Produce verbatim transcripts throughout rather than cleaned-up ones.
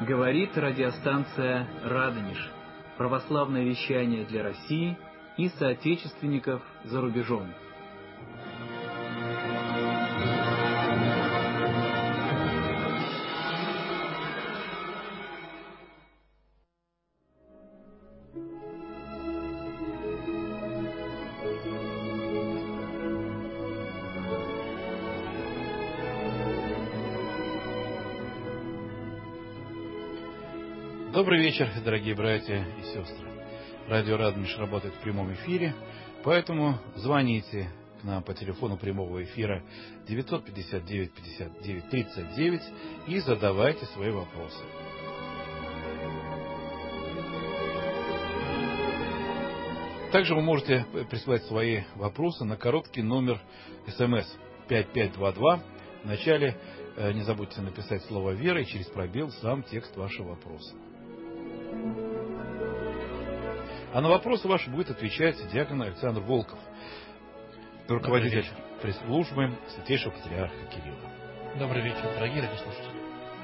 Говорит радиостанция «Радонеж». Православное вещание для России и соотечественников за рубежом. Добрый вечер, дорогие братья и сестры. Радио «Радонеж» работает в прямом эфире, поэтому звоните к нам по телефону прямого эфира девятьсот пятьдесят девять пятьдесят девять тридцать девять и задавайте свои вопросы. Также вы можете присылать свои вопросы на короткий номер СМС пять пять два два. В начале не забудьте написать слово «Вера» и через пробел сам текст вашего вопроса. А на вопросы ваши будет отвечать диакон Александр Волков, руководитель пресс-службы Святейшего Патриарха Кирилла. Добрый вечер, дорогие радиослушатели.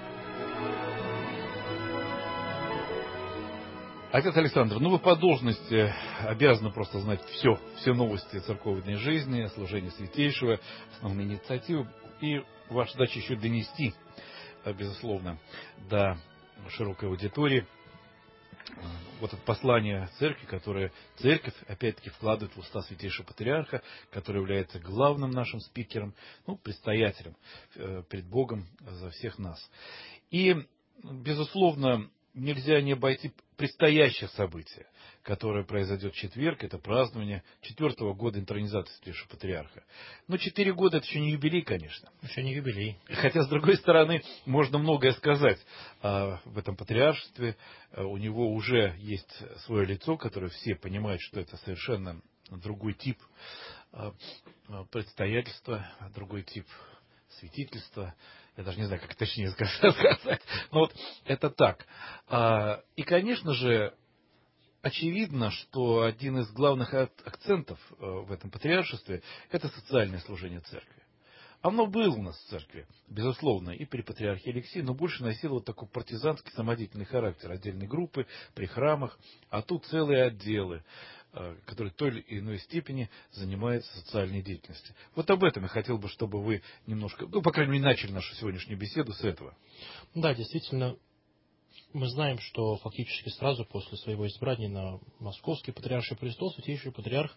Отец Александр, ну вы по должности обязаны просто знать все, все новости церковной жизни, служения Святейшего, основные инициативы, и ваша задача еще донести, безусловно, до широкой аудитории вот это послание церкви, которое церковь, опять-таки, вкладывает в уста Святейшего Патриарха, который является главным нашим спикером, ну, предстоятелем перед Богом за всех нас. И, безусловно, нельзя не обойти предстоящих событий, которое произойдет в четверг, это празднование четвертого года интронизации Святейшего Патриарха. Но четыре года — это еще не юбилей, конечно. Еще не юбилей. Хотя, с другой стороны, можно многое сказать а, в этом патриаршестве. А, у него уже есть свое лицо, которое все понимают, что это совершенно другой тип а, предстоятельства, другой тип святительства. Я даже не знаю, как точнее сказать. Но вот это так. И, конечно же, очевидно, что один из главных акцентов в этом патриаршестве – это социальное служение церкви. Оно было у нас в церкви, безусловно, и при патриархе Алексее, но больше носило вот такой партизанский самодеятельный характер. Отдельные группы при храмах, а тут целые отделы, которые в той или иной степени занимаются социальной деятельностью. Вот об этом я хотел бы, чтобы вы немножко, ну, по крайней мере, начали нашу сегодняшнюю беседу с этого. Да, действительно, мы знаем, что фактически сразу после своего избрания на Московский Патриарший престол Святейший Патриарх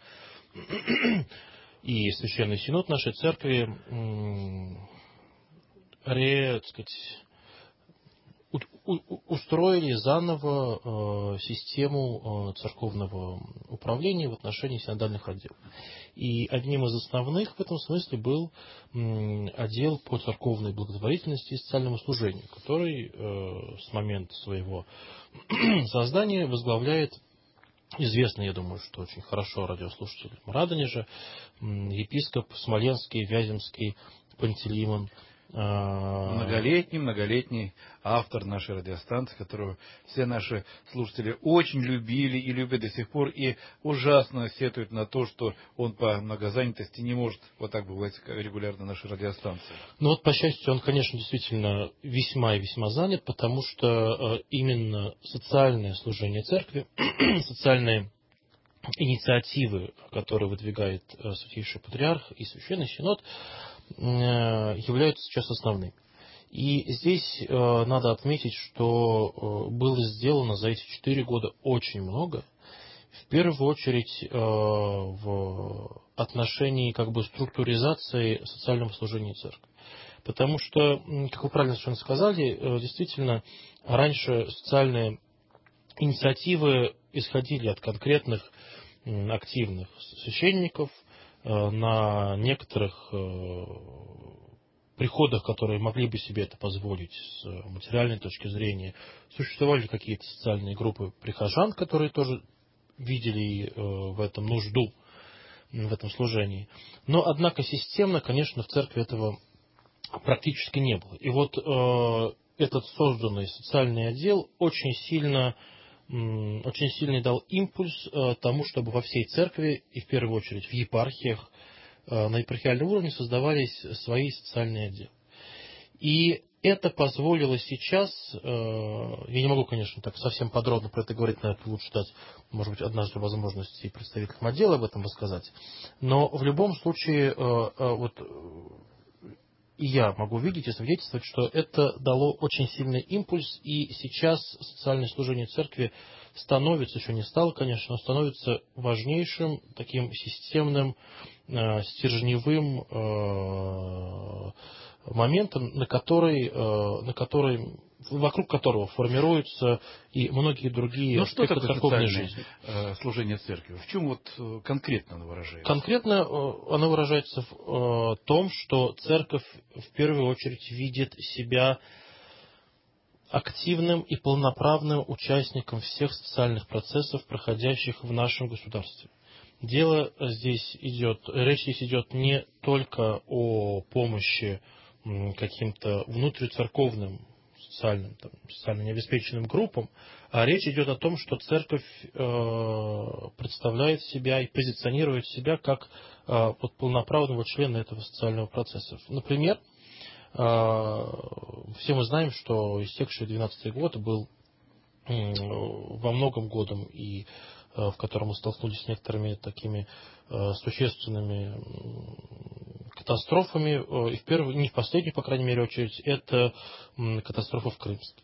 и Священный Синод нашей Церкви ре, так сказать, устроили заново систему церковного управления в отношении синодальных отделов. И одним из основных в этом смысле был отдел по церковной благотворительности и социальному служению, который с момента своего создания возглавляет известный, я думаю, что очень хорошо радиослушателям Радонежа, епископ Смоленский, Вяземский Пантелеимон. Многолетний, многолетний автор нашей радиостанции, которого все наши слушатели очень любили и любят до сих пор, и ужасно сетуют на то, что он по многозанятости не может вот так бывать регулярно на нашей радиостанции. Ну вот, по счастью, он, конечно, действительно весьма и весьма занят, потому что именно социальное служение церкви, социальные инициативы, которые выдвигает Святейший Патриарх и Священный Синод, являются сейчас основными. И здесь э, надо отметить, что э, было сделано за эти четыре года очень много, в первую очередь э, в отношении как бы структуризации социального служения церкви. Потому что, как вы правильно совершенно сказали, э, действительно, раньше социальные инициативы исходили от конкретных э, активных священников, на некоторых приходах, которые могли бы себе это позволить с материальной точки зрения, существовали какие-то социальные группы прихожан, которые тоже видели в этом нужду, в этом служении. Но, однако, системно, конечно, в церкви этого практически не было. И вот этот созданный социальный отдел очень сильно очень сильно дал импульс тому, чтобы во всей церкви, и в первую очередь в епархиях, на епархиальном уровне создавались свои социальные отделы. И это позволило сейчас, я не могу, конечно, так совсем подробно про это говорить, на это лучше дать, может быть, однажды возможность и представителям отдела об этом рассказать, но в любом случае, вот и я могу видеть и свидетельствовать, что это дало очень сильный импульс, и сейчас социальное служение церкви становится, еще не стало, конечно, но становится важнейшим, таким системным, стержневым моментом, на который, на который, вокруг которого формируются и многие другие ну, аспекты что такое церковной жизни. Э, служение церкви? В чем вот конкретно оно выражается? Конкретно оно выражается в том, что церковь в первую очередь видит себя активным и полноправным участником всех социальных процессов, проходящих в нашем государстве. Дело здесь идет, речь здесь идет не только о помощи каким-то внутрицерковным социальным, там, социально необеспеченным группам, а речь идет о том, что церковь э, представляет себя и позиционирует себя как э, вот, полноправного члена этого социального процесса. Например, э, все мы знаем, что истекший двенадцатый год был э, во многом годом, и э, в котором мы столкнулись с некоторыми такими э, существенными катастрофами, и в первую, не в последнюю, по крайней мере, очередь, это катастрофа в Крымске.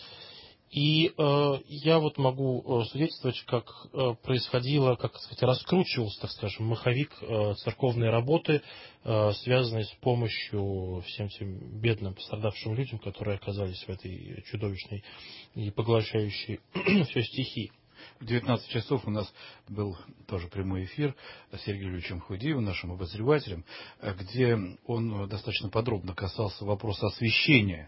И э, я вот могу свидетельствовать, как э, происходило, как сказать, раскручивался, так скажем, маховик э, церковной работы, э, связанной с помощью всем тем бедным, пострадавшим людям, которые оказались в этой чудовищной и поглощающей все стихии. В девятнадцать часов у нас был тоже прямой эфир с Сергеем Юрьевичем Худиевым, нашим обозревателем, где он достаточно подробно касался вопроса освещения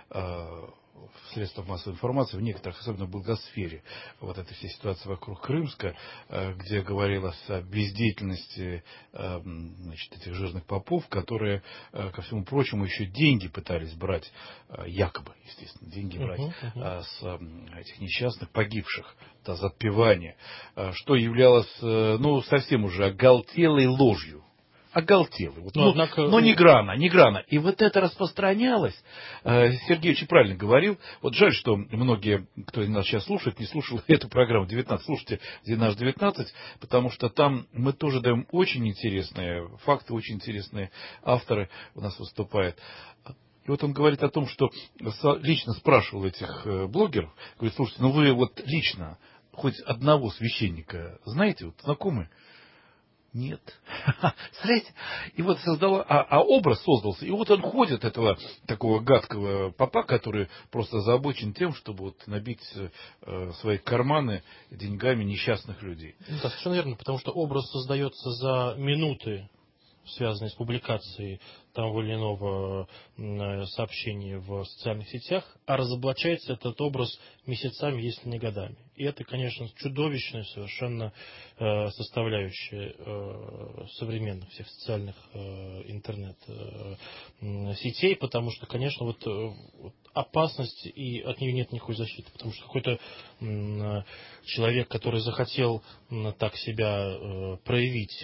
в средствах массовой информации, в некоторых, особенно в благосфере, вот этой всей ситуации вокруг Крымска, где говорилось о бездеятельности, значит, этих жирных попов, которые, ко всему прочему, еще деньги пытались брать, якобы, естественно, деньги брать uh-huh, uh-huh. с этих несчастных погибших, да, за отпевание, что являлось, ну, совсем уже оголтелой ложью. Оголтелый. Вот, но, ну, однако... но не грана, не грана. И вот это распространялось. Сергей очень правильно говорил. Вот жаль, что многие, кто нас сейчас слушает, не слушал эту программу девятнадцать. Слушайте наш девятнадцать, потому что там мы тоже даем очень интересные факты, очень интересные авторы у нас выступают. И вот он говорит о том, что лично спрашивал этих блогеров, говорит, слушайте, ну вы вот лично хоть одного священника знаете, вот знакомы? Нет. Смотрите, и вот создала, а, а образ создался, и вот он ходит, этого такого гадкого попа, который просто озабочен тем, чтобы вот набить э, свои карманы деньгами несчастных людей. Ну, да, совершенно верно, потому что образ создается за минуты, связанные с публикацией того или иного сообщения в социальных сетях, а разоблачается этот образ месяцами, если не годами. И это, конечно, чудовищная совершенно э, составляющая э, современных всех социальных э, интернет-сетей, э, потому что, конечно, вот, э, вот опасность, и от нее нет никакой защиты, потому что какой-то э, человек, который захотел э, так себя э, проявить,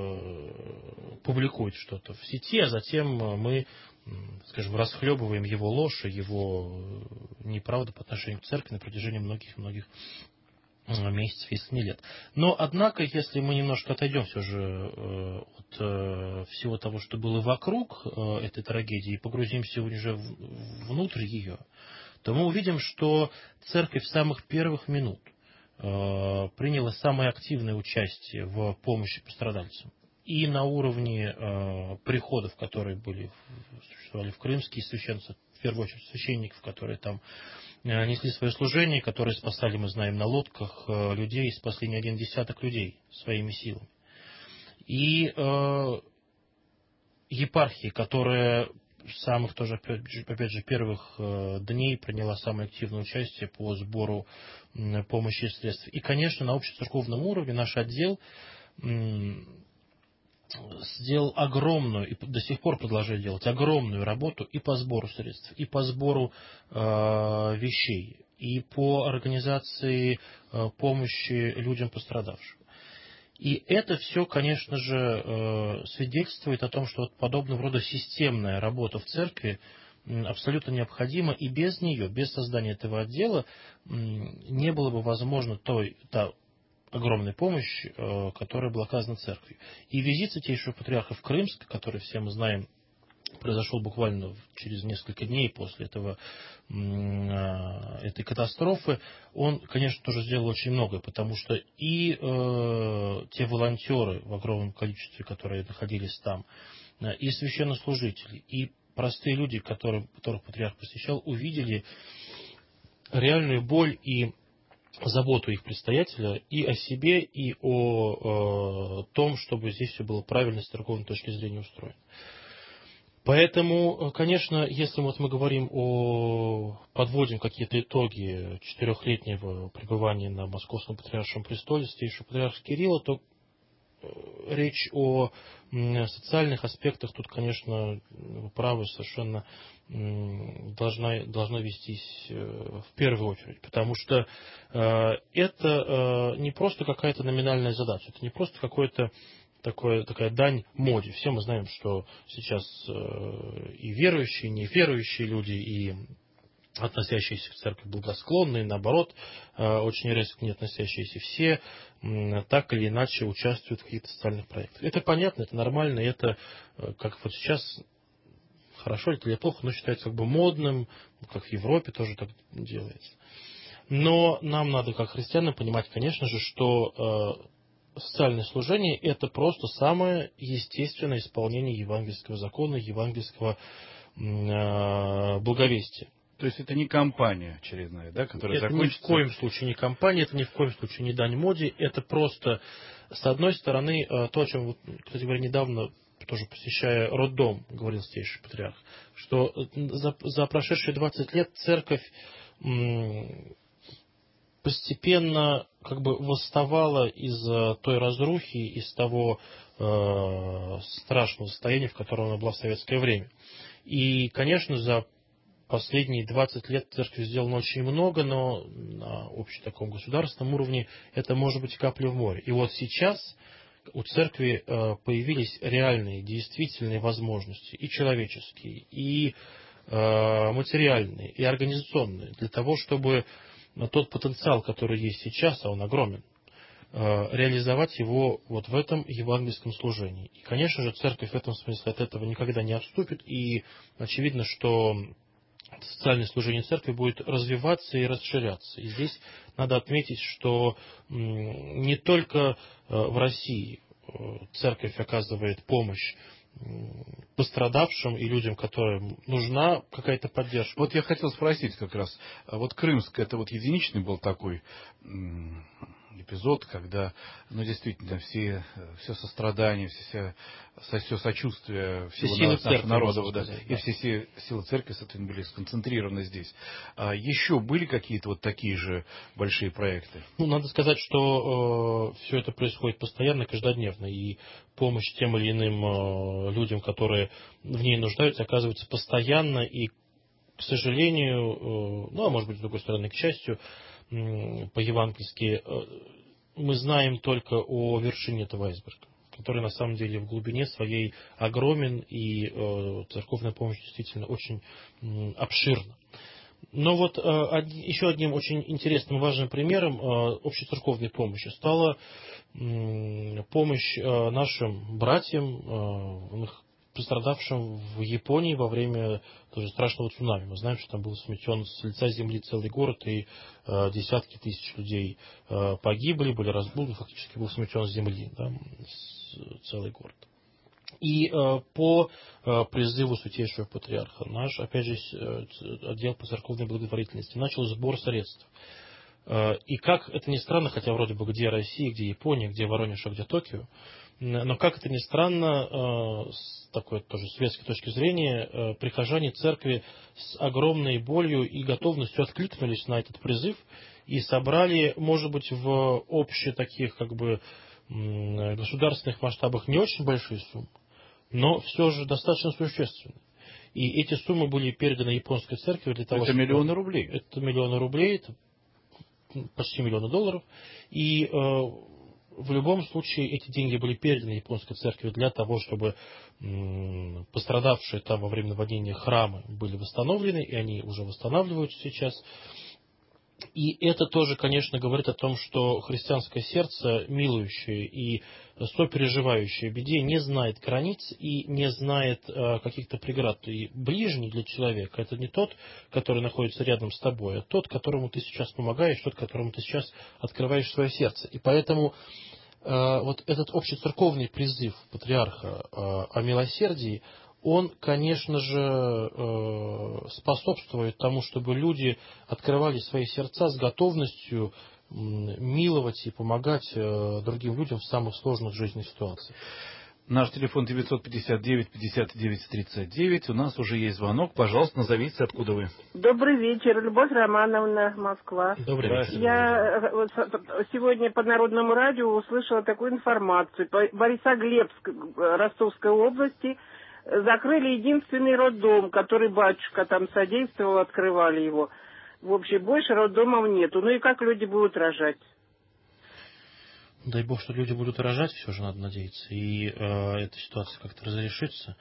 э, публикует что-то в сети, а затем мы, скажем, расхлебываем его ложь, его неправду по отношению к церкви на протяжении многих-многих месяцев, если не лет. Но, однако, если мы немножко отойдем все же от всего того, что было вокруг этой трагедии, и погрузимся уже внутрь ее, то мы увидим, что церковь с самых первых минут приняла самое активное участие в помощи пострадальцам. И на уровне э, приходов, которые были, существовали в Крымске, и священцев, в первую очередь священников, которые там э, несли свое служение, которые спасали, мы знаем, на лодках э, людей, спасли не один десяток людей своими силами. И э, епархия, которая с самых тоже, опять же, опять же первых э, дней приняла самое активное участие по сбору э, помощи и средств. И, конечно, на общецерковном уровне наш отдел э, сделал огромную, и до сих пор продолжает делать огромную работу и по сбору средств, и по сбору э, вещей, и по организации э, помощи людям пострадавшим. И это все, конечно же, э, свидетельствует о том, что вот подобного рода системная работа в церкви абсолютно необходима, и без нее, без создания этого отдела, не было бы возможно той, та огромная помощь, которая была оказана церкви. И визит Святейшего Патриарха в Крымск, который, все мы знаем, произошел буквально через несколько дней после этого, этой катастрофы, он, конечно, тоже сделал очень многое, потому что и э, те волонтеры в огромном количестве, которые находились там, и священнослужители, и простые люди, которые, которых патриарх посещал, увидели реальную боль и заботу их предстоятеля и о себе, и о э, том, чтобы здесь все было правильно с церковной точки зрения устроено. Поэтому, конечно, если вот мы говорим о, подводим какие-то итоги четырехлетнего пребывания на Московском Патриаршем престоле Святейшего Патриарха Кирилла, то речь о социальных аспектах тут, конечно, вы правы, совершенно должна, должна вестись в первую очередь, потому что это не просто какая-то номинальная задача, это не просто какое-то Такое, такая дань моде. Все мы знаем, что сейчас э, и верующие, и неверующие люди, и относящиеся к церкви благосклонные, наоборот, э, очень резко не относящиеся, все э, так или иначе участвуют в каких-то социальных проектах. Это понятно, это нормально, это э, как вот сейчас, хорошо это или плохо, но считается как бы модным, как в Европе тоже так делается. Но нам надо, как христианам, понимать, конечно же, что э, социальное служение – это просто самое естественное исполнение евангельского закона, евангельского э, благовестия. То есть это не кампания очередная, да, которая это закончится? Это ни в коем случае не кампания, это ни в коем случае не дань моде, это просто, с одной стороны, то, о чем, кстати говоря, недавно, тоже посещая роддом, говорил Святейший Патриарх, что за, за прошедшие двадцать лет церковь м, постепенно как бы восставала из той разрухи, из того э, страшного состояния, в котором она была в советское время. И, конечно, за последние двадцать лет церковь сделала очень много, но на общем таком государственном уровне это может быть капля в море. И вот сейчас у церкви э, появились реальные, действительные возможности, и человеческие, и э, материальные, и организационные, для того, чтобы тот потенциал, который есть сейчас, а он огромен, реализовать его вот в этом евангельском служении. И, конечно же, церковь в этом смысле от этого никогда не отступит, и очевидно, что социальное служение церкви будет развиваться и расширяться. И здесь надо отметить, что не только в России церковь оказывает помощь пострадавшим и людям, которым нужна какая-то поддержка. Вот я хотел спросить как раз, вот Крымск, это вот единичный был такой эпизод, когда, ну, действительно, все, все сострадания, все, все, все сочувствие всего все силы нашего церкви, народа, да, сказать, и да. все, все силы церкви, соответственно, были сконцентрированы здесь. А еще были какие-то вот такие же большие проекты? Ну, надо сказать, что э, все это происходит постоянно, каждодневно, и помощь тем или иным э, людям, которые в ней нуждаются, оказывается постоянно, и, к сожалению, э, ну, а может быть, с другой стороны, к счастью, э, по-евангельски, э, мы знаем только о вершине этого айсберга, который на самом деле в глубине своей огромен, и э, церковная помощь действительно очень э, обширна. Но вот э, од, еще одним очень интересным важным примером э, общецерковной помощи стала э, помощь э, нашим братьям, э, пострадавшим в Японии во время тоже страшного цунами. Мы знаем, что там был сметен с лица земли целый город, и э, десятки тысяч людей э, погибли, были разбуды, фактически был сметен с земли, да, с, целый город. И э, по э, призыву Святейшего Патриарха наш, опять же, э, отдел по церковной благотворительности начал сбор средств. Э, и как это ни странно, хотя вроде бы где Россия, где Япония, где Воронеж, а где Токио, но как это ни странно, э, с такой тоже светской точки зрения, э, прихожане церкви с огромной болью и готовностью откликнулись на этот призыв и собрали, может быть, в общих таких как бы государственных масштабах не очень большие суммы, но все же достаточно существенные. И эти суммы были переданы японской церкви для того, это чтобы... миллионы рублей. Это миллионы рублей, это почти миллионы долларов. И э, в любом случае эти деньги были переданы японской церкви для того, чтобы м, пострадавшие там во время наводнения храмы были восстановлены, и они уже восстанавливаются сейчас. И это тоже, конечно, говорит о том, что христианское сердце, милующее и сопереживающее беде, не знает границ и не знает э, каких-то преград. И ближний для человека — это не тот, который находится рядом с тобой, а тот, которому ты сейчас помогаешь, тот, которому ты сейчас открываешь свое сердце. И поэтому э, вот этот общецерковный призыв патриарха э, о милосердии, он, конечно же, способствует тому, чтобы люди открывали свои сердца с готовностью миловать и помогать другим людям в самых сложных жизненных ситуациях. Наш телефон девятьсот пятьдесят девять пятьдесят девять тридцать девять. У нас уже есть звонок. Пожалуйста, назовитесь, откуда вы. Добрый вечер. Любовь Романовна, Москва. Добрый вечер. Я сегодня по Народному радио услышала такую информацию. Борисоглебск, Ростовской области, закрыли единственный роддом, который батюшка там содействовал, открывали его. В общем, больше роддомов нету. Ну и как люди будут рожать? Дай Бог, что люди будут рожать, все же надо надеяться. И э, эта ситуация как-то разрешится.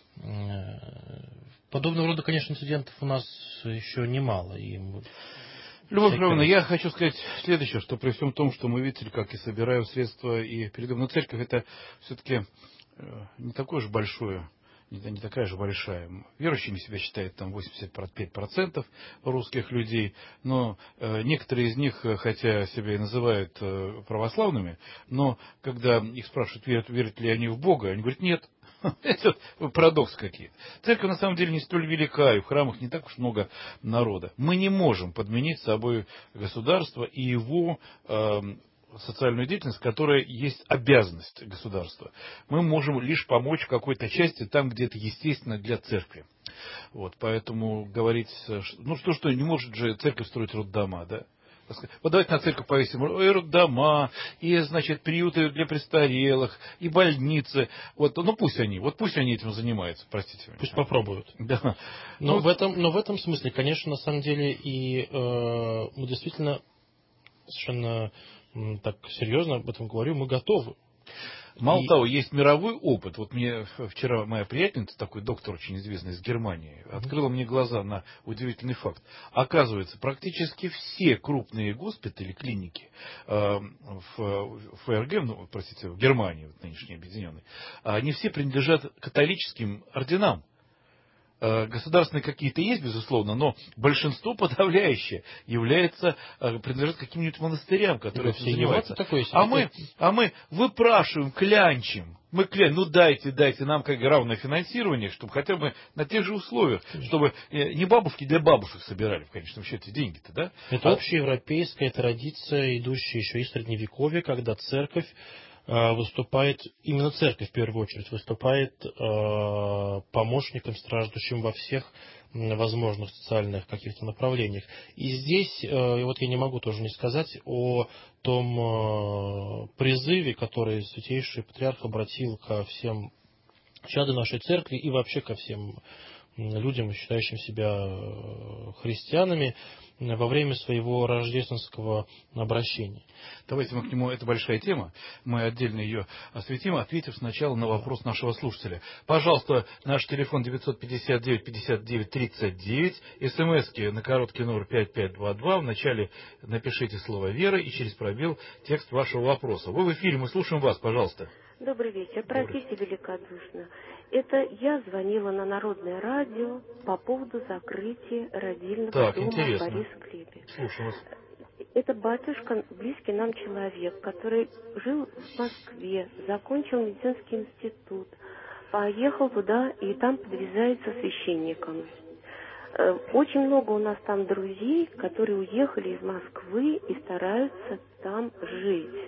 Э, подобного рода, конечно, инцидентов у нас еще немало. И Любовь Петровна, я хочу сказать следующее, что при всем том, что мы видели, как и собираем средства и передаем, но церковь это все-таки не такое же большое, не такая же большая. Верующими себя считает там восемьдесят пять процентов русских людей, но э, некоторые из них, хотя себя и называют э, православными, но когда их спрашивают, верят, верят ли они в Бога, они говорят, нет. Это парадокс какие-то. Церковь на самом деле не столь велика, и в храмах не так уж много народа. Мы не можем подменить собой государство и его э, социальную деятельность, которая есть обязанность государства. Мы можем лишь помочь какой-то части там, где это естественно для церкви. Вот, поэтому говорить, ну что, что не может же церковь строить роддома, да? Вот давайте на церковь повесим и роддома, и, значит, приюты для престарелых, и больницы. Вот, ну пусть они, вот пусть они этим занимаются, простите меня. Пусть попробуют. Да. Но, ну, в этом, но в этом смысле, конечно, на самом деле, и э, мы действительно совершенно м, так серьезно об этом говорю, мы готовы. Мало И... того, есть мировой опыт. Вот мне вчера моя приятельница, такой доктор очень известный из Германии, открыла мне глаза на удивительный факт. Оказывается, практически все крупные госпитали, клиники э, в ФРГ, ну, простите, в Германии, вот, нынешней объединенной, они все принадлежат католическим орденам. Государственные какие-то есть, безусловно, но большинство подавляющее является, принадлежит каким-нибудь монастырям, которые этим занимаются. А мы, а мы выпрашиваем, клянчим. Мы клянем, ну дайте, дайте нам как равное финансирование, чтобы хотя бы на тех же условиях, чтобы не бабушки для бабушек собирали в конечном счете деньги-то, да? Это а... общеевропейская традиция, идущая еще из Средневековья, когда церковь выступает, именно церковь в первую очередь, выступает э, помощником страждущим во всех возможных социальных каких-то направлениях. И здесь, э, вот я не могу тоже не сказать о том э, призыве, который Святейший Патриарх обратил ко всем чадам нашей церкви и вообще ко всем людям, считающим себя христианами, во время своего рождественского обращения. Давайте мы к нему, это большая тема, мы отдельно ее осветим, ответив сначала на вопрос нашего слушателя. Пожалуйста, наш телефон девятьсот пятьдесят девять пятьдесят девять тридцать девять, смски на короткий номер пять пять два два, вначале напишите слово «Вера» и через пробел текст вашего вопроса. Вы в эфире, мы слушаем вас, пожалуйста. Добрый вечер, простите великодушно. Это я звонила на Народное радио по поводу закрытия родильного так, дома интересно. в Борис-Клебе. Слушаю вас. Это батюшка, близкий нам человек, который жил в Москве, закончил медицинский институт, поехал туда и там подвязается священником. Очень много у нас там друзей, которые уехали из Москвы и стараются там жить.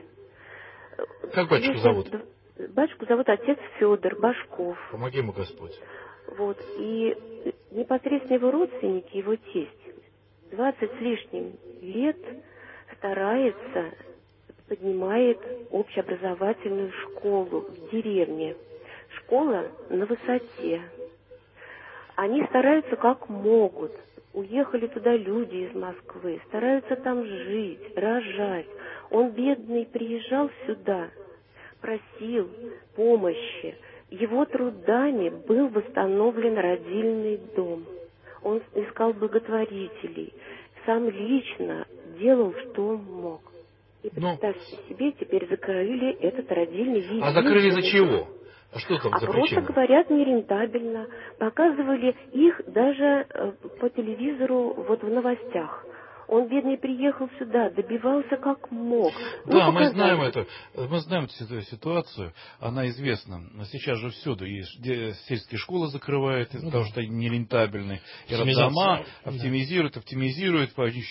Как батюшку зовут? Батюшку зовут отец Федор Башков. Помоги ему Господь. Вот. И непосредственно его родственники, его тесть, двадцать с лишним лет старается, поднимает общеобразовательную школу в деревне. Школа на высоте. Они стараются как могут. уехали туда люди из Москвы, стараются там жить, рожать. Он, бедный, приезжал сюда, просил помощи. Его трудами был восстановлен родильный дом. Он искал благотворителей, сам лично делал, что он мог. И представьте Но... себе, теперь закрыли этот родильный вид. А закрыли из-за чего? А что там а за просто причина? Говорят, нерентабельно. Показывали их даже э, по телевизору вот в новостях. Он, бедный, приехал сюда, добивался как мог. Да, ну, мы знаем это, мы знаем эту ситуацию, она известна. Сейчас же всюду и сельские школы закрывают, ну, потому да. что они нерентабельны. И роддома оптимизируют, да. оптимизируют,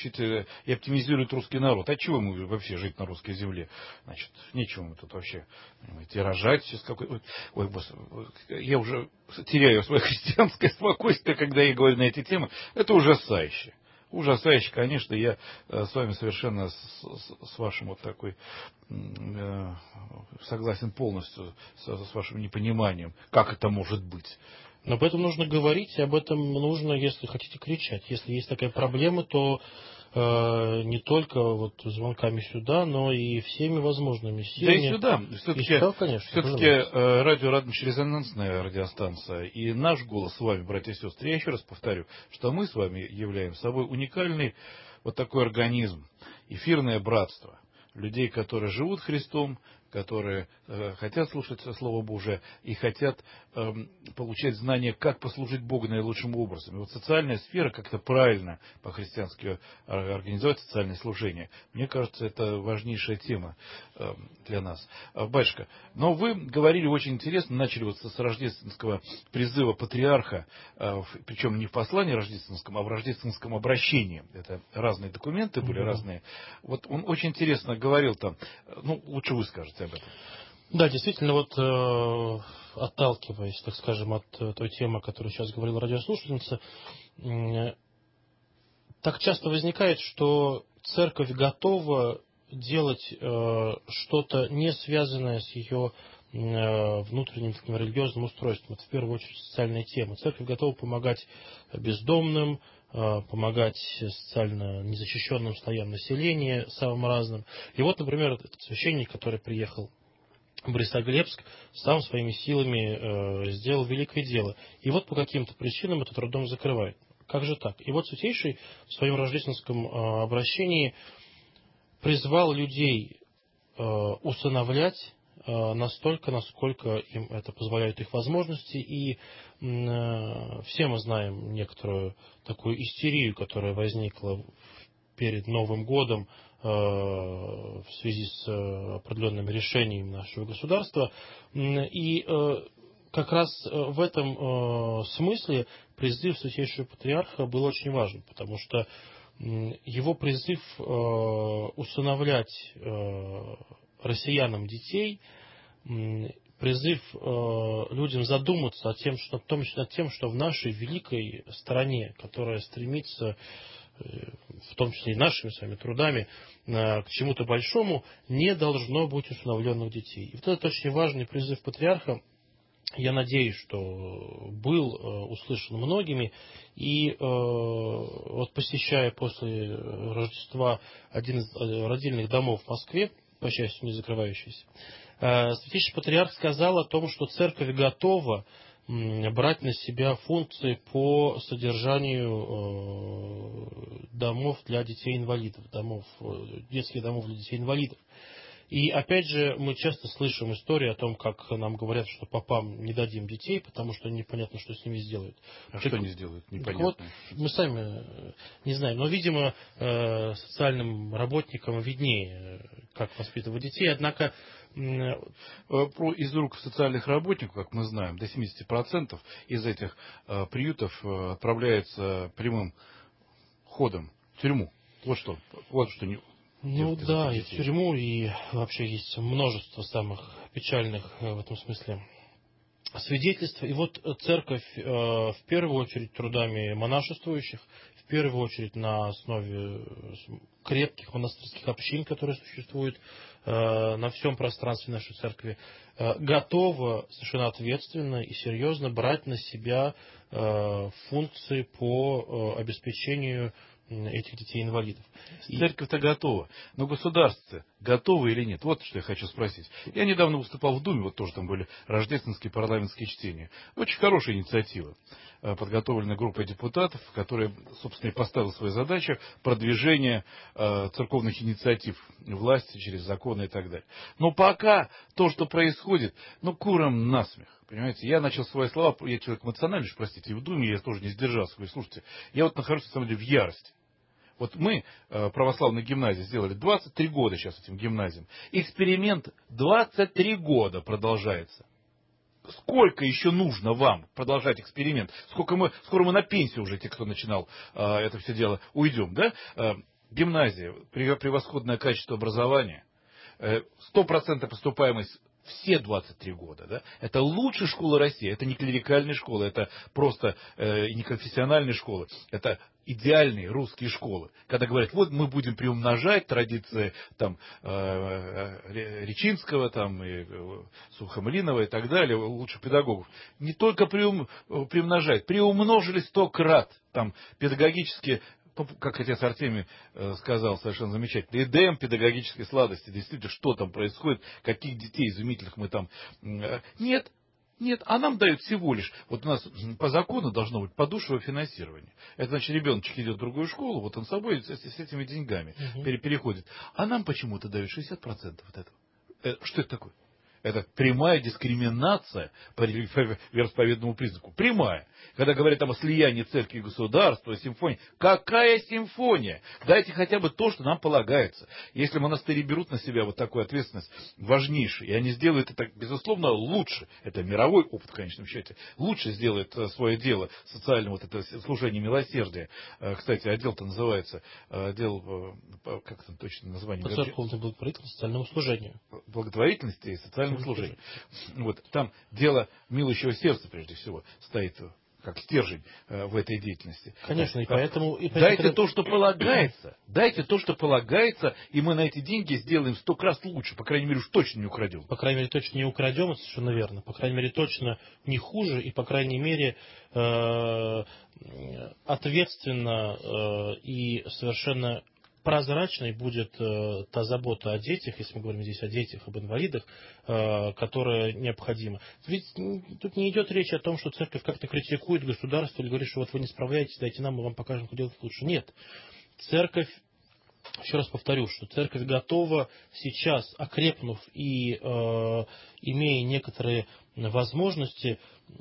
и оптимизируют русский народ. А чего мы вообще жить на русской земле? Значит, нечего мы тут вообще, понимаете, рожать сейчас какой. Ой, босс, я уже теряю свое христианское спокойствие, когда я говорю на эти темы. Это ужасающе. Ужасающе, конечно, я с вами совершенно с, с, с вашим вот такой э, согласен полностью с, с вашим непониманием, как это может быть. Но об этом нужно говорить, и об этом нужно, если хотите, кричать. Если есть такая проблема, то э, не только вот звонками сюда, но и всеми возможными силами. Да и сюда. Все-таки, и сюда, конечно, все-таки э, радио Радонеж резонансная радиостанция. И наш голос с вами, братья и сестры, я еще раз повторю, что мы с вами являем собой уникальный вот такой организм, эфирное братство людей, которые живут Христом, которые э, хотят слушать Слово Божие и хотят э, получать знания, как послужить Богу наилучшим образом. И вот социальная сфера, как-то правильно по-христиански организовать социальное служение, мне кажется, это важнейшая тема э, для нас. Батюшка, но вы говорили очень интересно, начали вот с рождественского призыва патриарха, э, причем не в послании рождественском, а в рождественском обращении. Это разные документы были, mm-hmm. разные. Вот он очень интересно говорил там, ну, лучше вы скажете об этом. Да, действительно, вот э, отталкиваясь, так скажем, от э, той темы, о которой сейчас говорила радиослушательница, э, так часто возникает, что церковь готова делать э, что-то не связанное с ее э, внутренним таким религиозным устройством. Это в первую очередь социальная тема. Церковь готова помогать бездомным, э, помогать социально незащищенным слоям населения, самым разным. И вот, например, этот священник, который приехал в Борисоглебск, сам своими силами э, сделал великое дело. И вот по каким-то причинам этот роддом закрывает. Как же так? И вот Святейший в своем рождественском э, обращении призвал людей э, усыновлять э, настолько, насколько им это позволяют их возможности. И э, все мы знаем некоторую такую истерию, которая возникла перед Новым годом э, в связи с э, определенными решениями нашего государства. И э, как раз в этом э, смысле призыв Святейшего Патриарха был очень важен, потому что его призыв э, усыновлять э, россиянам детей, э, призыв э, людям задуматься о тем, что, о том, о тем, что в нашей великой стране, которая стремится, э, в том числе и нашими с вами трудами, э, к чему-то большому, не должно быть усыновленных детей. И вот этот очень важный призыв Патриарха, я надеюсь, что был э, услышан многими, и э, вот посещая после Рождества один из родильных домов в Москве, по счастью, не закрывающийся, э, Святейший Патриарх сказал о том, что церковь готова э, брать на себя функции по содержанию э, домов для детей-инвалидов, домов, э, детских домов для детей-инвалидов. И опять же, мы часто слышим истории о том, как нам говорят, что попам не дадим детей, потому что непонятно, что с ними сделают. А так, что они сделают? Непонятно. Вот, мы сами не знаем. Но, видимо, социальным работникам виднее, как воспитывать детей. Однако из рук социальных работников, как мы знаем, до семидесяти процентов из этих приютов отправляется прямым ходом в тюрьму. Вот что. Вот что не... Ну да, и в тюрьму, и вообще есть множество самых печальных в этом смысле свидетельства. И вот церковь в первую очередь трудами монашествующих, в первую очередь на основе крепких монастырских общин, которые существуют на всем пространстве нашей церкви, готова совершенно ответственно и серьезно брать на себя функции по обеспечению этих детей-инвалидов. Церковь-то готова, но государство готово или нет? Вот что я хочу спросить. Я недавно выступал в Думе, вот тоже там были рождественские парламентские чтения. Очень хорошая инициатива, подготовленная группой депутатов, которая, собственно, и поставила свою задачу продвижение э, церковных инициатив власти через законы и так далее. Но пока то, что происходит, ну, курам насмех. Понимаете, я начал свои слова, я человек эмоциональный, простите, и в Думе я тоже не сдержался. Вы слушайте, я вот нахожусь, на самом деле, в ярости. Вот мы, православная гимназия, сделали двадцать три года сейчас этим гимназиям. Эксперимент двадцать три года продолжается. Сколько еще нужно вам продолжать эксперимент? Сколько мы, скоро мы на пенсию уже, те, кто начинал это все дело, уйдем, да? Гимназия, превосходное качество образования, сто процентов поступаемость все двадцать три года, да? Это лучшая школа России, это не клерикальные школы, это просто э, не конфессиональные школы, это идеальные русские школы. Когда говорят, вот мы будем приумножать традиции там, э, Речинского, там, и, э, Сухомлинова и так далее, лучших педагогов. Не только приум, приумножать, приумножили сто крат, там, педагогические, как отец Артемий сказал совершенно замечательно, эдем педагогической сладости, действительно, что там происходит, каких детей изумительных мы там... Нет, нет, а нам дают всего лишь, вот у нас по закону должно быть подушевое финансирование. Это значит, ребеночек идет в другую школу, вот он с собой с, с этими деньгами угу. переходит. А нам почему-то дают шестьдесят процентов от этого. Что это такое? Это прямая дискриминация по вероисповедному признаку. Прямая. Когда говорят там о слиянии церкви и государства, о симфонии. Какая симфония? Дайте хотя бы то, что нам полагается. Если монастыри берут на себя вот такую ответственность важнейшую, и они сделают это, безусловно, лучше, это мировой опыт в конечном счете, лучше сделают свое дело, социальное вот это служение милосердия. Кстати, отдел-то называется, отдел, как там точно название? Церковное благотворительность и социальному служению. Благотворительности и социальному служению. Вот, там дело милующего сердца, прежде всего, стоит как стержень э, в этой деятельности. Конечно, и поэтому... И поэтому дайте когда... то, что полагается. Дайте то, что полагается, и мы на эти деньги сделаем сто раз лучше. По крайней мере, уж точно не украдем. По крайней мере, точно не украдем, это совершенно верно. По крайней мере, точно не хуже, и, по крайней мере, э, ответственно э, и совершенно прозрачной будет э, та забота о детях, если мы говорим здесь о детях, об инвалидах, э, которая необходима. Ведь тут не идет речь о том, что церковь как-то критикует государство или говорит, что вот вы не справляетесь, дайте нам, мы вам покажем, как делать лучше. Нет. Церковь, еще раз повторю, что церковь готова сейчас, окрепнув и э, имея некоторые возможности,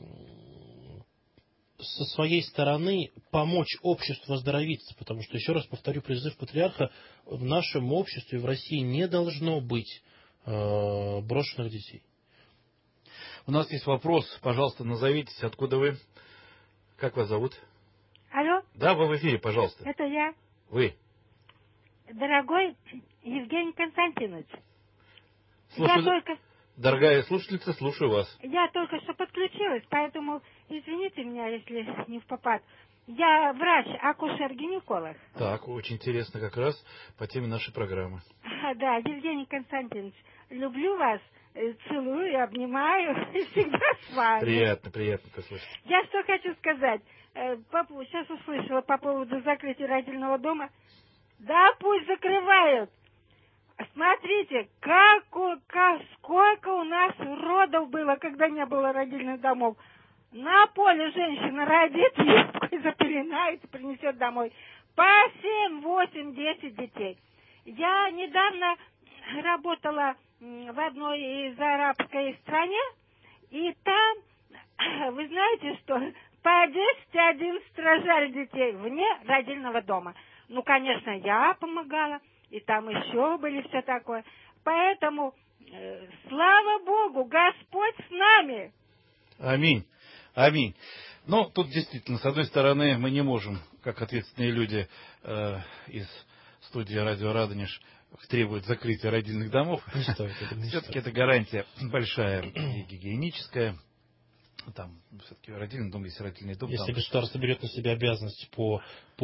со своей стороны помочь обществу оздоровиться, потому что, еще раз повторю, призыв патриарха, в нашем обществе, в России не должно быть э, брошенных детей. У нас есть вопрос, пожалуйста, назовитесь, откуда вы, как вас зовут? Алло? Да, вы в эфире, пожалуйста. Это я. Вы. Дорогой Евгений Константинович, Слушаю... я только... Дорогая слушательница, слушаю вас. Я только что подключилась, поэтому извините меня, если не впопад. Я врач, акушер-гинеколог. Так, очень интересно как раз по теме нашей программы. Да, Евгений Константинович, люблю вас, целую, обнимаю, и всегда с вами. Приятно, приятно это слышать. Я что хочу сказать. Сейчас услышала по поводу закрытия родильного дома. Да, пусть закрывают. Смотрите, как, как, сколько у нас родов было, когда не было родильных домов. На поле женщина родит, юбкой запеленает и принесет домой. По семь, восемь, десять детей. Я недавно работала в одной из арабской стране, и там, вы знаете, что по десять-одиннадцать рожали детей вне родильного дома. Ну, конечно, я помогала. И там еще были все такое. Поэтому, э, слава Богу, Господь с нами. Аминь. Аминь. Ну, тут действительно, с одной стороны, мы не можем, как ответственные люди э, из студии «Радио Радонеж», требуют закрытия родильных домов. Не стоит, это не Все-таки стоит. это гарантия большая и гигиеническая. там все-таки родильный дом, если родильный дом. Если там... государство берет на себя обязанности по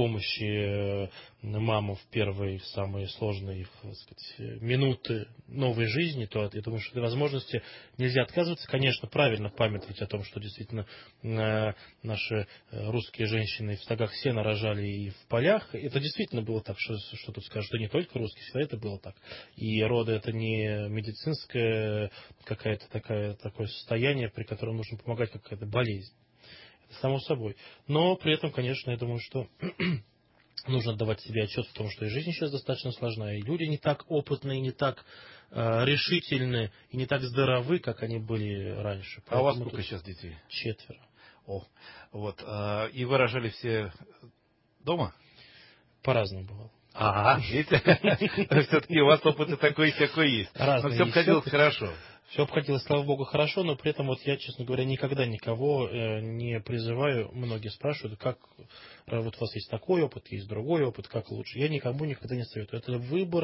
помощи мамам в первые самые сложные, так сказать, минуты новой жизни, то я думаю, что этой возможности нельзя отказываться. Конечно, правильно памятовать о том, что действительно наши русские женщины в стогах сена рожали и в полях. Это действительно было так, что, что тут скажут, что не только русские, всегда это было так. И роды это не медицинское какое-то такое, такое состояние, при котором нужно помогать, как какая-то болезнь. Это само собой. Но при этом, конечно, я думаю, что нужно отдавать себе отчет в том, что и жизнь сейчас достаточно сложная, и люди не так опытные, не так э, решительны, и не так здоровы, как они были раньше. А у вас сколько сейчас детей? Четверо. О, вот. А, и вы рожали все дома? По-разному бывало. Ага, видите? Все-таки у вас опыт такой и такой есть. Но все обходилось хорошо. Все обходилось, слава богу, хорошо, но при этом вот я, честно говоря, никогда никого э, не призываю. Многие спрашивают, как вот у вас есть такой опыт, есть другой опыт, как лучше. Я никому никогда не советую. Это выбор,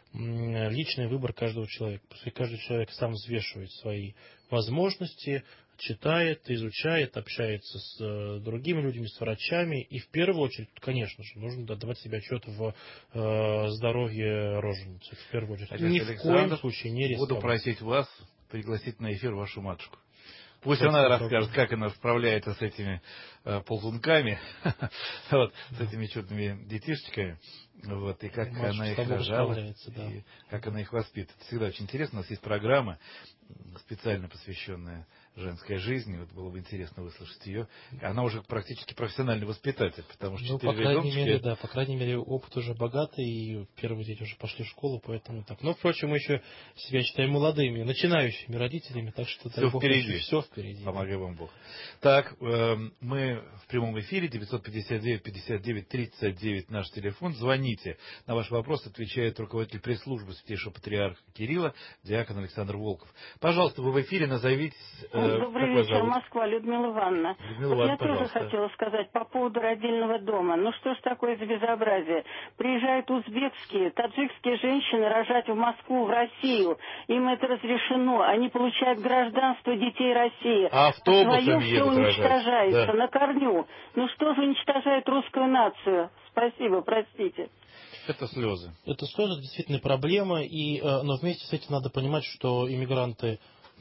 э, личный выбор каждого человека. Пускай каждый человек сам взвешивает свои возможности, читает, изучает, общается с э, другими людьми, с врачами. И в первую очередь, конечно же, нужно отдавать себе отчет в э, здоровье роженицы. В первую очередь. Отец Ни в коем случае не рисковать. Буду просить вас пригласить на эфир вашу матушку. Пусть Спасибо, она расскажет, как она справляется с этими э, ползунками, вот, с этими чудными детишечками, вот, и как Матушка она их рожала, да. и как она их воспитывает. Всегда очень интересно. У нас есть программа, специально посвященная женской жизни. Вот было бы интересно выслушать ее. Она уже практически профессиональный воспитатель, потому что ну, четыре по крайней ребеночка... мере, да, по крайней мере, опыт уже богатый, и первые дети уже пошли в школу, поэтому так. Но, впрочем, мы еще себя считаем молодыми, начинающими родителями, так что все впереди. Все впереди. Помогай вам Бог. Так, э, мы в прямом эфире, девятьсот пятьдесят девять пятьдесят девять тридцать девять наш телефон. Звоните. На ваш вопрос отвечает руководитель пресс-службы Святейшего Патриарха Кирилла, диакон Александр Волков. Пожалуйста, вы в эфире, назовитесь. Э, Добрый вечер, Москва, Людмила Ивановна. Людмила вот Ивановна, я тоже пожалуйста. хотела сказать по поводу родильного дома. Ну что ж такое за безобразие? Приезжают узбекские, таджикские женщины рожать в Москву, в Россию. Им это разрешено. Они получают гражданство детей России. А автобусами свое все едут уничтожается рожать. Да. на корню. Ну что же уничтожает русскую нацию? Спасибо, простите. Это слезы. Это слезы, действительно проблема, и, но вместе с этим надо понимать, что иммигранты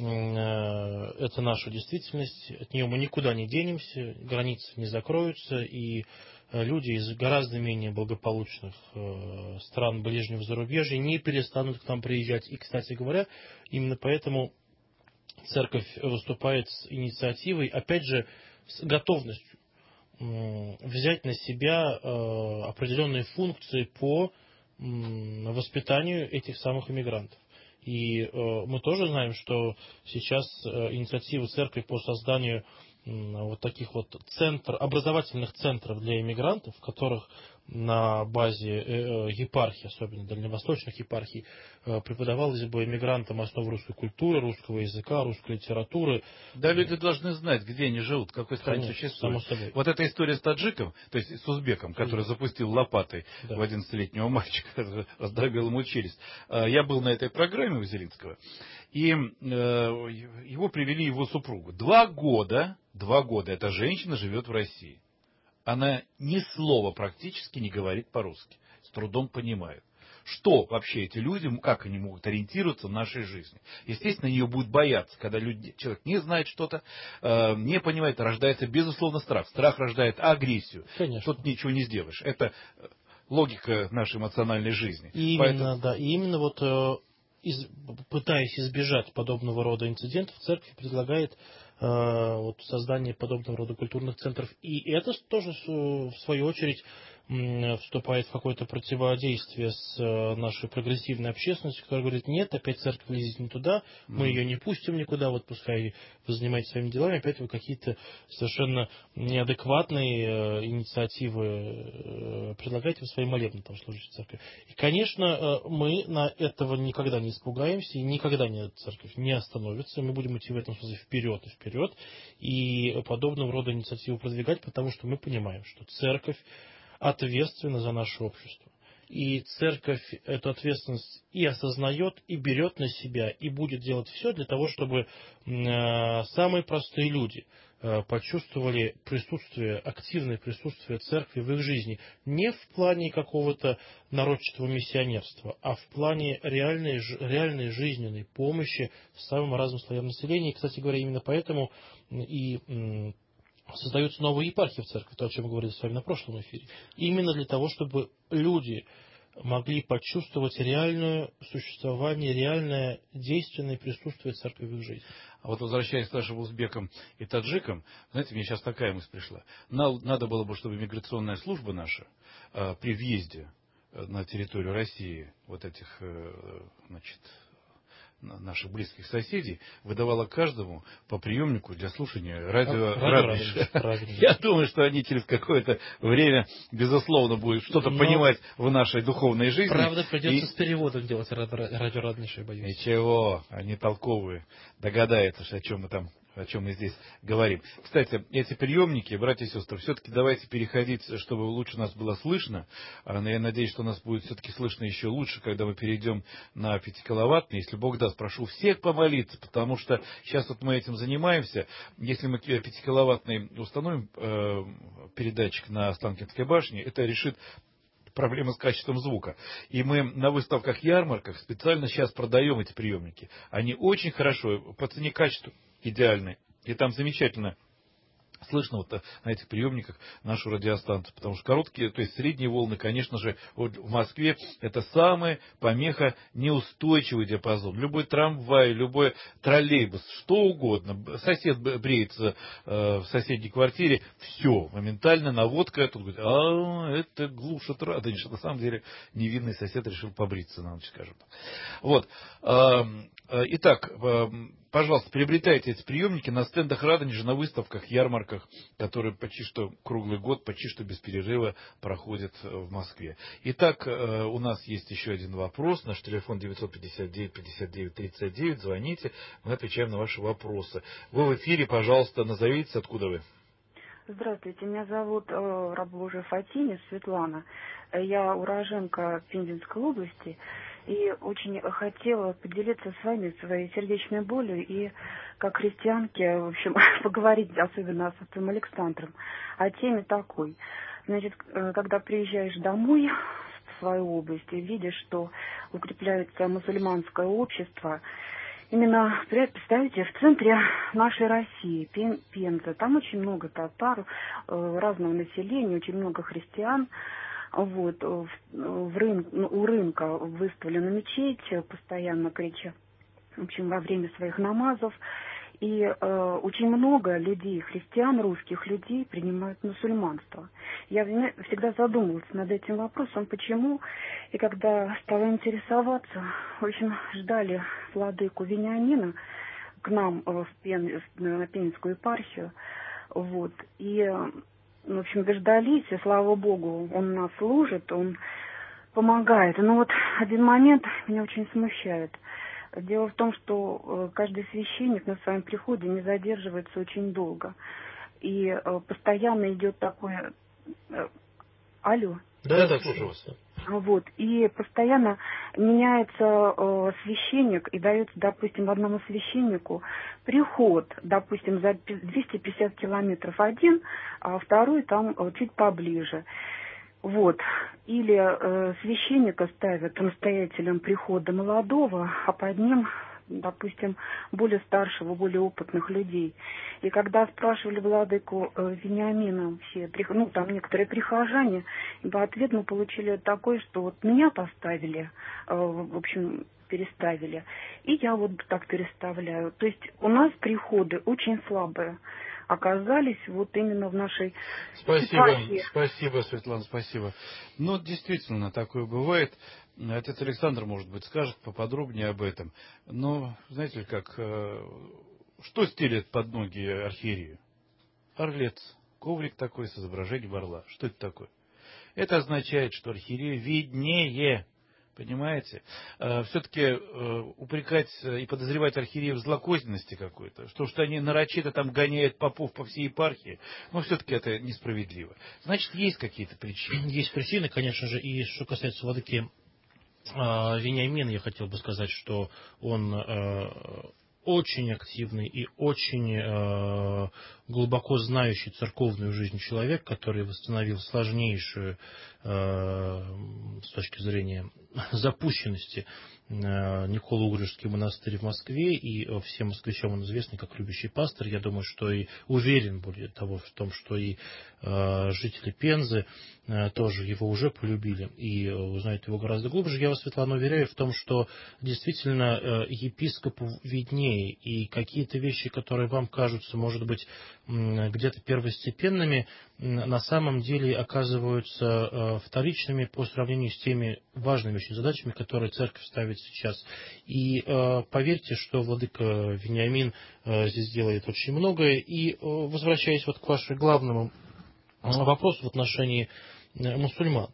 это наша действительность, от нее мы никуда не денемся, границы не закроются, и люди из гораздо менее благополучных стран ближнего зарубежья не перестанут к нам приезжать. И, кстати говоря, именно поэтому церковь выступает с инициативой, опять же, с готовностью взять на себя определенные функции по воспитанию этих самых иммигрантов. И э, мы тоже знаем, что сейчас э, инициативы церкви по созданию э, вот таких вот центр, образовательных центров для иммигрантов, в которых на базе э, э, епархий, особенно дальневосточных епархий, э, преподавалось бы иммигрантам основы русской культуры, русского языка, русской литературы. Да, люди должны знать, где они живут, в какой стране существуют. Вот эта история с таджиком, то есть с узбеком, который запустил лопатой да. в одиннадцатилетнего мальчика, раздробил ему челюсть. Я был на этой программе у Зелинского, и его привели его супругу. Два года, два года эта женщина живет в России. Она ни слова практически не говорит по-русски, с трудом понимает. Что вообще эти люди, как они могут ориентироваться в нашей жизни? Естественно, ее будет бояться, когда люди, человек не знает что-то, э, не понимает, рождается, безусловно, страх. Страх рождает агрессию. Конечно. Тут ничего не сделаешь. Это логика нашей эмоциональной жизни. И именно, да, и именно вот, э, из, пытаясь избежать подобного рода инцидентов, церковь предлагает вот, создание подобного рода культурных центров. И это тоже, в свою очередь, вступает в какое-то противодействие с нашей прогрессивной общественностью, которая говорит, нет, опять церковь лезет не туда, мы ее не пустим никуда, вот пускай вы занимаетесь своими делами, опять вы какие-то совершенно неадекватные инициативы предлагаете в своей молебне там служить в церкви. И, конечно, мы на этого никогда не испугаемся, и никогда не, церковь не остановится, мы будем идти в этом смысле вперед и вперед, и подобного рода инициативу продвигать, потому что мы понимаем, что церковь ответственна за наше общество. и церковь эту ответственность и осознает, и берет на себя, и будет делать все для того, чтобы самые простые люди почувствовали присутствие, активное присутствие церкви в их жизни. Не в плане какого-то народчатого миссионерства, а в плане реальной, реальной жизненной помощи самым разным слоям населения. И, кстати говоря, именно поэтому и создаются новые епархии в церкви, то, о чем мы говорили с вами на прошлом эфире. Именно для того, чтобы люди могли почувствовать реальное существование, реальное действенное присутствие церкви в их жизни. А вот возвращаясь к нашим узбекам и таджикам, знаете, мне сейчас такая мысль пришла. Надо было бы, чтобы миграционная служба наша э, при въезде на территорию России вот этих, э, значит, наших близких соседей выдавала каждому по приемнику для слушания радио Радонеж. Я думаю, что они через какое-то время, безусловно, будут что-то Но... понимать в нашей духовной жизни. Правда, придется и... с переводом делать радио Радонеж, я боюсь. Ничего, они толковые, догадаются, о чем мы там о чем мы здесь говорим. Кстати, эти приемники, братья и сестры, все-таки давайте переходить, чтобы лучше нас было слышно. Но я надеюсь, что нас будет все-таки слышно еще лучше, когда мы перейдем на пятикиловаттный. Если Бог даст, прошу всех помолиться, потому что сейчас вот мы этим занимаемся. Если мы пятикиловаттный установим э, передатчик на Останкинской башне, это решит проблемы с качеством звука. И мы на выставках, ярмарках специально сейчас продаем эти приемники. Они очень хорошо, по цене качеству идеальные. И там замечательно слышно вот на этих приемниках нашу радиостанцию. Потому что короткие, то есть средние волны, конечно же, вот в Москве это самая помеха неустойчивый диапазон. Любой трамвай, любой троллейбус, что угодно. Сосед бреется э, в соседней квартире, все, моментально наводка. Тут говорит, а это глушит Радонеж. На самом деле невинный сосед решил побриться на ночь, скажем так. Вот. Итак, пожалуйста, приобретайте эти приемники на стендах Радонежа, на выставках, ярмарках, которые почти что круглый год, почти что без перерыва проходят в Москве. Итак, у нас есть еще один вопрос. Наш телефон девять пять девять пятьдесят девять тридцать девять. Звоните, мы отвечаем на ваши вопросы. Вы в эфире, пожалуйста, назовитесь, откуда вы. Здравствуйте, меня зовут э, раб Божий Фатине Светлана. Я уроженка Пензенской области. И очень хотела поделиться с вами своей сердечной болью и как христианке, в общем, поговорить, особенно с отцом Александром, о теме такой. Значит, когда приезжаешь домой в свою область и видишь, что укрепляется мусульманское общество, именно, представьте, в центре нашей России, Пенза, там очень много татар, разного населения, очень много христиан. Вот, в, в рын, у рынка выставлена мечеть, постоянно крича, в общем, во время своих намазов. И э, очень много людей, христиан, русских людей, принимают мусульманство. Я всегда задумывалась над этим вопросом, почему. И когда стала интересоваться, в общем, ждали владыку Вениамина к нам в Пен, на Пензенскую епархию. Вот, и... В общем, дождались, и слава Богу, он нас служит, он помогает. Но вот один момент меня очень смущает. Дело в том, что каждый священник на своем приходе не задерживается очень долго. И постоянно идет такое... Алло? Да, да, слушаю вас. Вот, и постоянно меняется э, священник, и дается, допустим, одному священнику приход, допустим, за двести пятьдесят километров один, а второй там э, чуть поближе. Вот. Или э, священника ставят настоятелем прихода молодого, а под ним, допустим, более старшего, более опытных людей. И когда спрашивали владыку э, Вениамина, все, ну, там некоторые прихожане, ибо ответ мы получили такой, что вот меня поставили, э, в общем, переставили, и я вот так переставляю. То есть у нас приходы очень слабые оказались вот именно в нашей Спасибо, ситуации. Спасибо, Светлана, спасибо. Ну, действительно, такое бывает. Отец Александр, может быть, скажет поподробнее об этом. Но, знаете, как, что стелет под ноги архиерею? Орлец, коврик такой с изображением орла. Что это такое? Это означает, что архиерею виднее, Понимаете? Все-таки упрекать и подозревать архиереев в злокозненности какой-то, что, что они нарочито там гоняют попов по всей епархии, но все-таки это несправедливо. Значит, есть какие-то причины. Есть причины, конечно же, и что касается владыки Вениамина, я хотел бы сказать, что он очень активный и очень э, глубоко знающий церковную жизнь человек, который восстановил сложнейшую э, с точки зрения запущенности э, Николо-Угришский монастырь в Москве, и э, всем москвичам он известный как любящий пастор. Я думаю, что и уверен более того в том, что и э, жители Пензы э, тоже его уже полюбили и э, узнают его гораздо глубже. Я вас, Светлана, уверяю в том, что действительно э, епископу виднее, и какие-то вещи, которые вам кажутся, может быть, где-то первостепенными, на самом деле оказываются вторичными по сравнению с теми важными очень задачами, которые церковь ставит сейчас. И поверьте, что владыка Вениамин здесь делает очень многое. И возвращаясь вот к вашему главному вопросу в отношении мусульман,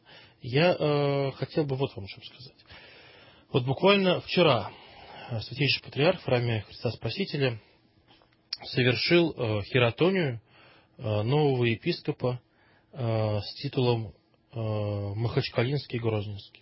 я хотел бы вот вам что сказать. Вот буквально вчера Святейший Патриарх в храме Христа Спасителя совершил э, хиратонию э, нового епископа э, с титулом э, Махачкалинский Грозненский.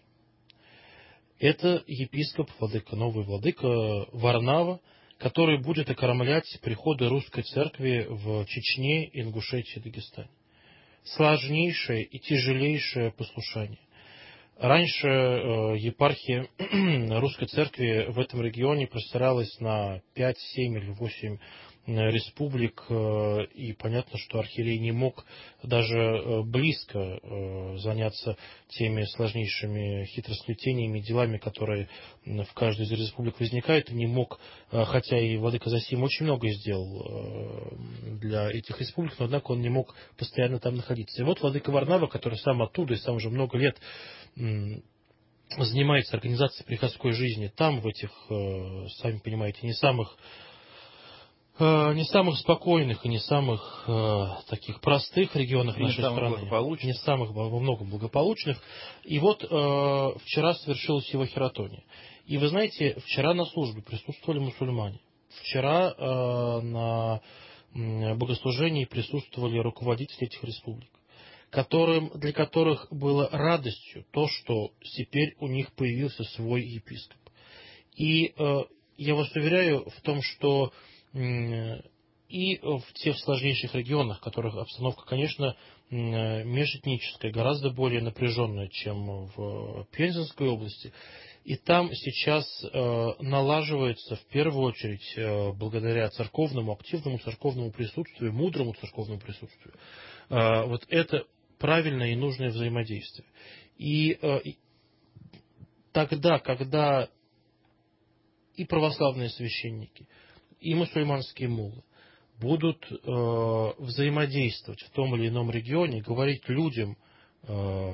Это епископ, владыка, новый владыка Варнава, который будет окормлять приходы русской церкви в Чечне, Ингушетии и Дагестане. Сложнейшее и тяжелейшее послушание. Раньше э, епархия русской церкви в этом регионе простиралась на пять, семь или восемь республик, э, и понятно, что архиерей не мог даже э, близко э, заняться теми сложнейшими хитросплетениями, делами, которые в каждой из республик возникают, и не мог, э, хотя и владыка Зосим очень многое сделал э, для этих республик, но однако он не мог постоянно там находиться. И вот владыка Варнава, который сам оттуда и сам уже много лет занимается организацией приходской жизни там, в этих, сами понимаете, не самых, не самых спокойных и не самых таких простых регионах не нашей страны, не самых во многом благополучных. И вот вчера совершилась его хиратония. И вы знаете, вчера на службе присутствовали мусульмане. Вчера на богослужении присутствовали руководители этих республик, которым, для которых было радостью то, что теперь у них появился свой епископ. И э, я вас уверяю в том, что э, и в тех сложнейших регионах, в которых обстановка, конечно, э, межэтническая, гораздо более напряженная, чем в Пензенской области, и там сейчас э, налаживается, в первую очередь, э, благодаря церковному, активному церковному присутствию, мудрому церковному присутствию, э, вот это правильное и нужное взаимодействие. И э, тогда, когда и православные священники, и мусульманские муллы будут э, взаимодействовать в том или ином регионе, говорить людям э,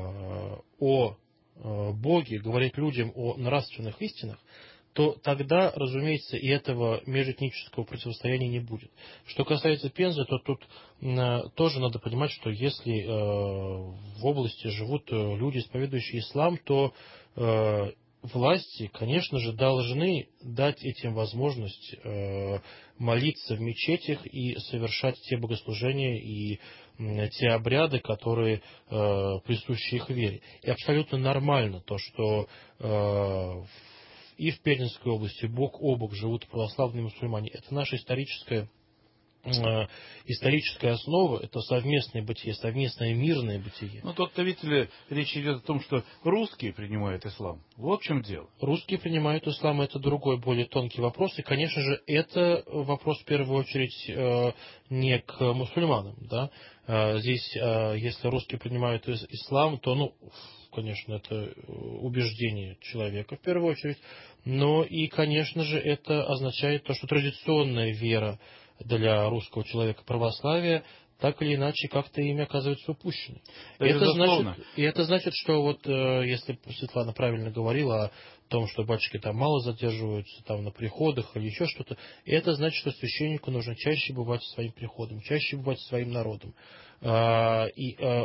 о э, Боге, говорить людям о нравственных истинах, то тогда, разумеется, и этого межэтнического противостояния не будет. Что касается Пензы, то тут э, тоже надо понимать, что если э, в области живут э, люди, исповедующие ислам, то э, власти, конечно же, должны дать этим возможность э, молиться в мечетях и совершать те богослужения и э, те обряды, которые э, присущи их вере. И абсолютно нормально то, что э, и в Пензенской области бок о бок живут православные мусульмане. Это наша историческая, э, историческая основа, это совместное бытие, совместное мирное бытие. Ну, тут-то, видите ли, речь идет о том, что русские принимают ислам. Вот в чем дело. Русские принимают ислам, это другой, более тонкий вопрос. И, конечно же, это вопрос, в первую очередь, э, не к мусульманам. Да? Э, здесь, э, если русские принимают ислам, то, ну, конечно, это убеждение человека, в первую очередь. Но и, конечно же, это означает то, что традиционная вера для русского человека, православие, так или иначе как-то ими оказывается упущено. И это, значит, и это значит, что вот если Светлана правильно говорила о том, что батюшки там мало задерживаются там на приходах или еще что-то, это значит, что священнику нужно чаще бывать своим приходом, чаще бывать своим народом. И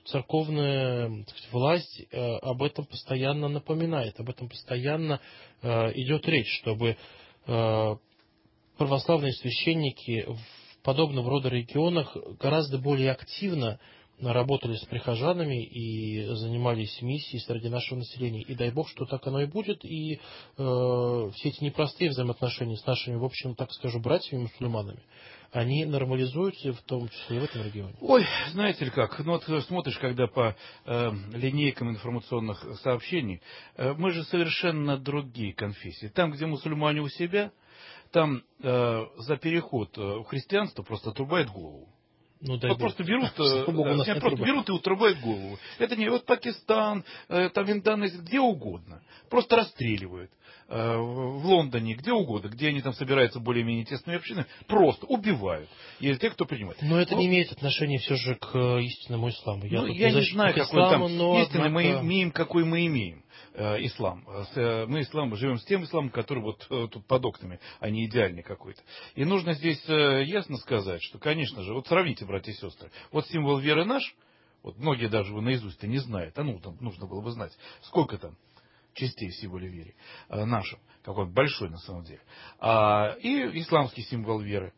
церковная, так сказать, власть об этом постоянно напоминает, об этом постоянно идет речь, чтобы православные священники в подобного рода регионах гораздо более активно работали с прихожанами и занимались миссией среди нашего населения. И дай Бог, что так оно и будет. И э, все эти непростые взаимоотношения с нашими, в общем, так скажу, братьями-мусульманами, они нормализуются в том числе и в этом регионе. Ой, знаете ли как, ну вот смотришь, когда по э, линейкам информационных сообщений, э, мы же совершенно другие конфессии. Там, где мусульмане у себя, там э, за переход в христианство просто отрубает голову. Ну, вот просто берут, Богу, да, просто берут и отрубают голову. Это не вот Пакистан, там Индонезия, где угодно. Просто расстреливают. В Лондоне, где угодно, где они там собираются более-менее тесными общинами, просто убивают. И те, кто принимает. Но это но... не имеет отношения все же к истинному исламу. Я, ну, я не знаю, какой исламу, там но, истинный однако... мы имеем, какой мы имеем. Ислам. Мы ислам, живем с тем исламом, который вот тут под окнами, а не идеальный какой-то. И нужно здесь ясно сказать, что, конечно же, вот сравните, братья и сестры, вот символ веры наш, вот многие даже его наизусть-то не знают, а ну, там нужно было бы знать, сколько там частей в символе веры нашем, какой он большой на самом деле. А, и исламский символ веры.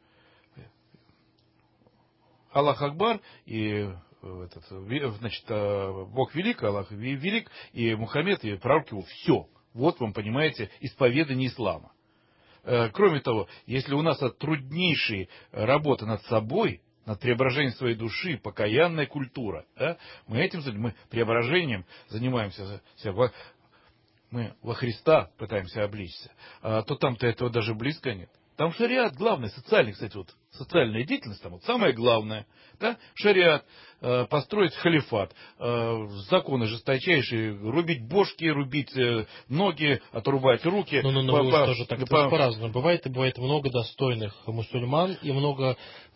Аллах Акбар и этот, значит, Бог велик, Аллах велик, и Мухаммед, и пророк его, все. Вот вам, понимаете, исповедание ислама. Кроме того, если у нас труднейшая работа над собой, над преображением своей души, покаянная культура, да, мы этим мы преображением занимаемся, мы во Христа пытаемся обличься, а то там-то этого даже близко нет. Там шариат главный, социальный, кстати, вот социальная деятельность там вот самое главное, да, шариат, э, построить халифат, э, законы жесточайшие, рубить бошки, рубить э, ноги, отрубать руки. Ну, ну, ну, по, тоже так, по... по-разному бывает, и бывает много достойных мусульман и много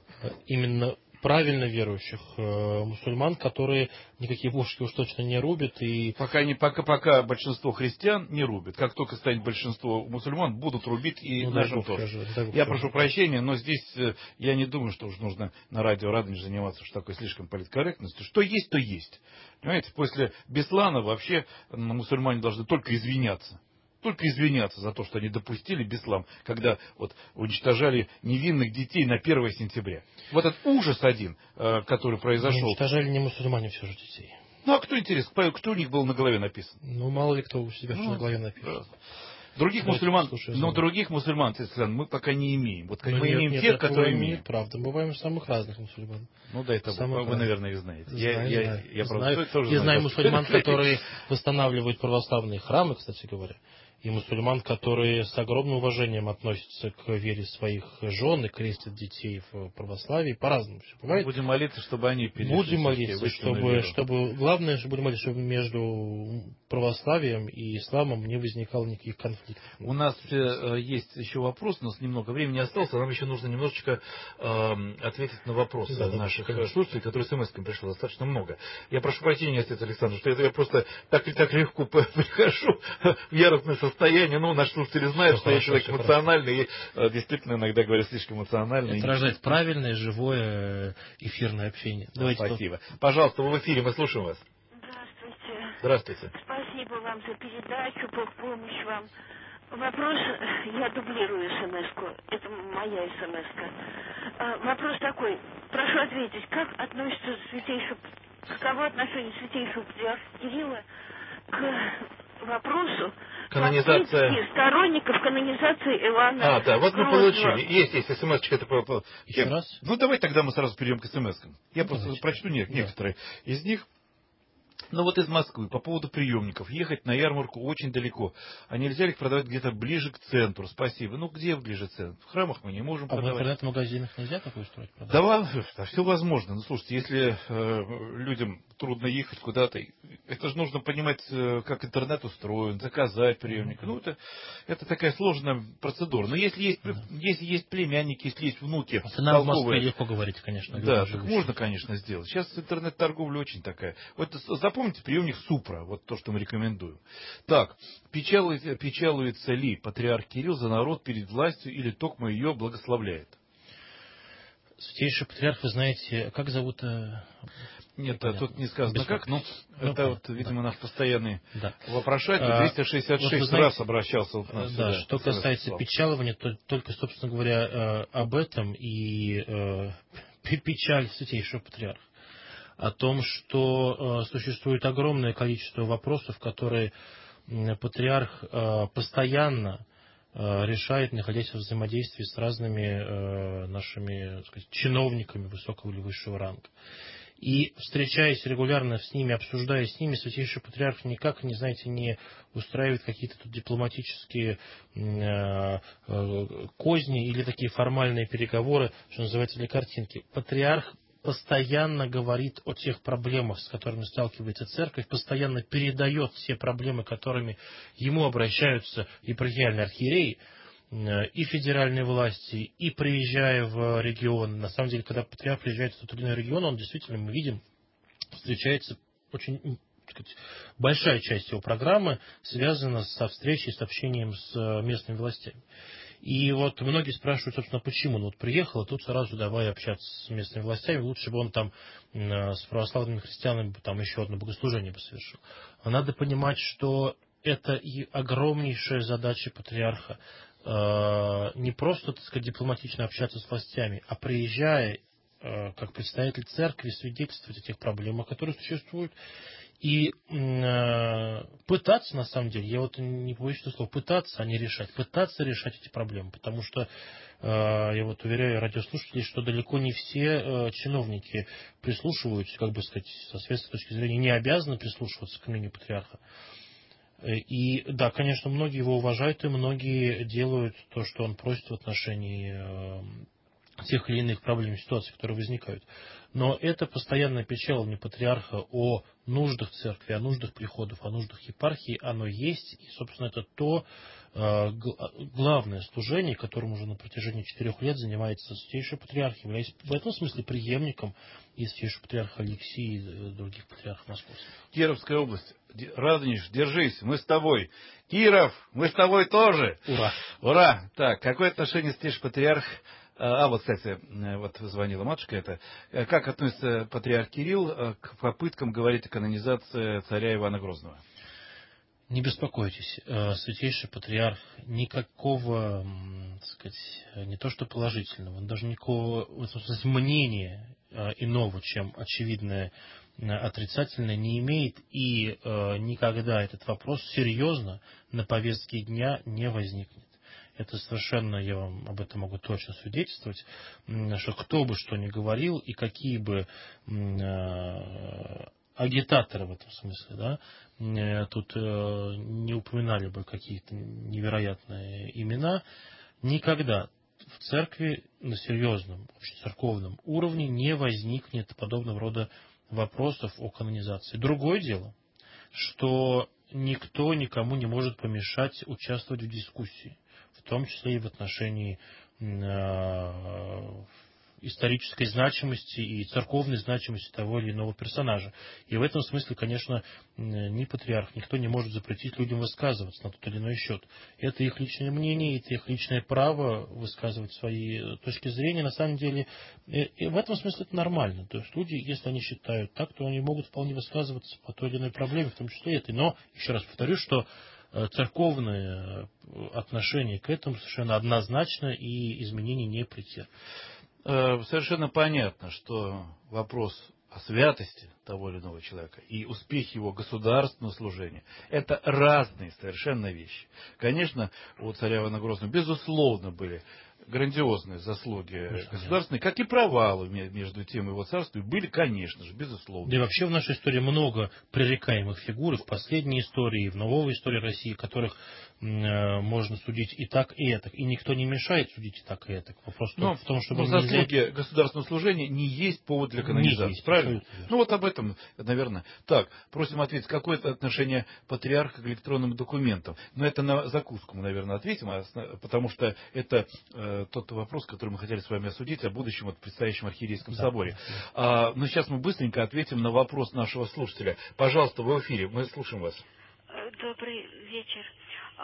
именно правильно верующих э, мусульман, которые никакие бошки уж точно не рубят. И... Пока, не, пока, пока большинство христиан не рубят. Как только станет большинство мусульман, будут рубить и ну, нашим тоже. Скажу, я прошу прощения, но здесь э, я не думаю, что уж нужно на радио Радонеж заниматься что такой слишком политкорректностью. Что есть, то есть. Понимаете, после Беслана вообще мусульмане должны только извиняться. Только извиняться за то, что они допустили беслам, когда вот уничтожали невинных детей на первое сентября. Вот этот ужас один, который произошел. Не уничтожали не мусульмане все же детей. Ну а кто, интересно, кто у них был на голове написан? Ну мало ли кто у себя ну, на голове написан. Других ну, мусульман, слушай, но других мусульман, мы пока не имеем. Вот как ну, мы нет, имеем нет, тех, которые имеем. Нет, правда, мы бываем самых разных мусульман. Ну да, это самых вы, вы, наверное, их знаете. Знаю, я, знаю. я, я, знаю. правда, тоже я знаю знаю, мусульман, которые восстанавливают православные храмы, кстати говоря. И мусульман, которые с огромным уважением относятся к вере своих жен и крестят детей в православии, по-разному все бывает. Будем молиться, чтобы они перешли. Будем молиться, чтобы, чтобы, главное, что будем молиться, чтобы между православием и исламом не возникало никаких конфликтов. У нас э, есть еще вопрос, у нас немного времени осталось, а нам еще нужно немножечко э, ответить на вопросы да, наших да, слушателей, которые смс-ками пришло достаточно много. Я прошу прощения, отец Александр, что это я просто так, так легко прихожу в яростное состояние. Ну, наши слушатели знают, что я человек эмоциональный и э, действительно иногда говорю слишком эмоциональный. Это рождает правильное, живое эфирное общение. Давайте спасибо. Тут... Пожалуйста, вы в эфире, мы слушаем вас. Здравствуйте. Здравствуйте. Спасибо вам за передачу, Бог помощь вам. Вопрос, я дублирую смс-ку, это моя смс-ка. А, вопрос такой, прошу ответить, как относится святейший, каково отношение святейшего патриарха Кирилла к вопросу канонизация сторонников канонизации Иоанна А, да, вот мы Грозного. получили. Есть, есть смс-очка. Это... Еще раз? Ну, давай тогда мы сразу перейдем к смс-кам. Я Давайте. просто прочту некоторые да. из них. Ну вот из Москвы, по поводу приемников. Ехать на ярмарку очень далеко. А нельзя ли их продавать где-то ближе к центру? Спасибо. Ну где ближе к центру? В храмах мы не можем а продавать. А в интернет-магазинах нельзя такое устроить? Да, да, все возможно. Ну слушайте, если э, людям трудно ехать куда-то, это же нужно понимать, э, как интернет устроен, заказать приемник. Mm-hmm. Ну это, это такая сложная процедура. Но если есть, mm-hmm. если есть племянники, если есть внуки... Нам в Москве легко говорить, конечно. Да, так можно, конечно, сделать. Сейчас интернет-торговля очень такая. Вот запомните приемник Супра, вот то, что мы рекомендуем. Так, печалуется, печалуется ли патриарх Кирилл за народ перед властью или токмо ее благословляет? Святейший патриарх, вы знаете, как зовут... Нет, непонятно. Тут не сказано Без как, но ну, это вот, видимо, да. наш постоянный да. вопрошатель двести шестьдесят шесть вот, знаете, раз обращался вот нас да, сюда. Что касается слова. Печалования, то только, собственно говоря, об этом и э, печаль Святейшего Патриарха. О том, что э, существует огромное количество вопросов, которые э, Патриарх э, постоянно э, решает, находясь в взаимодействии с разными э, нашими, так сказать, чиновниками высокого или высшего ранга. И, встречаясь регулярно с ними, обсуждая с ними, Святейший Патриарх никак, не знаете, не устраивает какие-то тут дипломатические э, э, козни или такие формальные переговоры, что называется, для картинки. Патриарх постоянно говорит о тех проблемах, с которыми сталкивается церковь, постоянно передает все проблемы, которыми ему обращаются епархиальные архиереи, и федеральные власти, и приезжая в регион. На самом деле, когда патриарх приезжает в тот или иной регион, он действительно, мы видим, встречается очень, так сказать, большая часть его программы связана со встречей, с общением с местными властями. И вот многие спрашивают, собственно, почему. Ну вот приехал, а тут сразу давай общаться с местными властями, лучше бы он там с православными христианами там еще одно богослужение бы совершил. Надо понимать, что это и огромнейшая задача патриарха. Не просто, так сказать, дипломатично общаться с властями, а приезжая как представитель церкви, свидетельствовать о тех проблемах, которые существуют, и пытаться, на самом деле, я вот не боюсь этого слова, пытаться, а не решать, пытаться решать эти проблемы, потому что я вот уверяю радиослушателей, что далеко не все чиновники прислушиваются, как бы сказать, со светской точки зрения, не обязаны прислушиваться к мнению патриарха. И да, конечно, многие его уважают, и многие делают то, что он просит в отношении э, тех или иных проблем, ситуаций, которые возникают. Но это постоянное печалование патриарха о нуждах церкви, о нуждах приходов, о нуждах епархии, оно есть, и, собственно, это то э, главное служение, которым уже на протяжении четырех лет занимается Святейший Патриарх, являясь в этом смысле преемником и Святейшего Патриарха Алексия и других патриархов Московских. Кировская область. Радонеж, держись, мы с тобой. Киров, мы с тобой тоже. Ура! Ура! Так, какое отношение Святейший Патриарх... А вот, кстати, вот звонила матушка это. Как относится патриарх Кирилл к попыткам говорить о канонизации царя Ивана Грозного? Не беспокойтесь, Святейший Патриарх никакого, так сказать, не то что положительного, даже никакого, в смысле, мнения иного, чем очевидное отрицательное, не имеет, и никогда этот вопрос серьезно на повестке дня не возникнет. Это совершенно, я вам об этом могу точно свидетельствовать, что кто бы что ни говорил, и какие бы агитаторы в этом смысле, да, тут не упоминали бы какие-то невероятные имена, никогда в церкви на серьезном, общецерковном уровне не возникнет подобного рода вопросов о канонизации. Другое дело, что никто никому не может помешать участвовать в дискуссии, в том числе и в отношении э, исторической значимости и церковной значимости того или иного персонажа. И в этом смысле, конечно, ни патриарх, никто не может запретить людям высказываться на тот или иной счет. Это их личное мнение, это их личное право высказывать свои точки зрения. На самом деле, и в этом смысле это нормально. То есть люди, если они считают так, то они могут вполне высказываться по той или иной проблеме, в том числе и этой. Но, еще раз повторю, что церковное отношение к этому совершенно однозначно и изменений не претерпит. Совершенно понятно, что вопрос о святости того или иного человека и успехе его государственного служения – это разные совершенно вещи. Конечно, у царя Ивана Грозного, безусловно, были грандиозные заслуги конечно, государственные, как и провалы между тем его царством были, конечно же, безусловно. Да и вообще в нашей истории много пререкаемых фигур, в последней истории, в новой истории России, которых э, можно судить и так, и этак. И никто не мешает судить и так, и этак. Вопрос но, в том, чтобы... Но заслуги нельзя... государственного служения не есть повод для канонизации, есть, правильно? Ну вот об этом, наверное. Так, просим ответить, какое это отношение патриарха к электронным документам. Но это на закуску мы, наверное, ответим, потому что это... тот вопрос, который мы хотели с вами осудить, о будущем вот, предстоящем архиерейском да, соборе. Да. А, но сейчас мы быстренько ответим на вопрос нашего слушателя. Пожалуйста, вы в эфире, мы слушаем вас. Добрый вечер.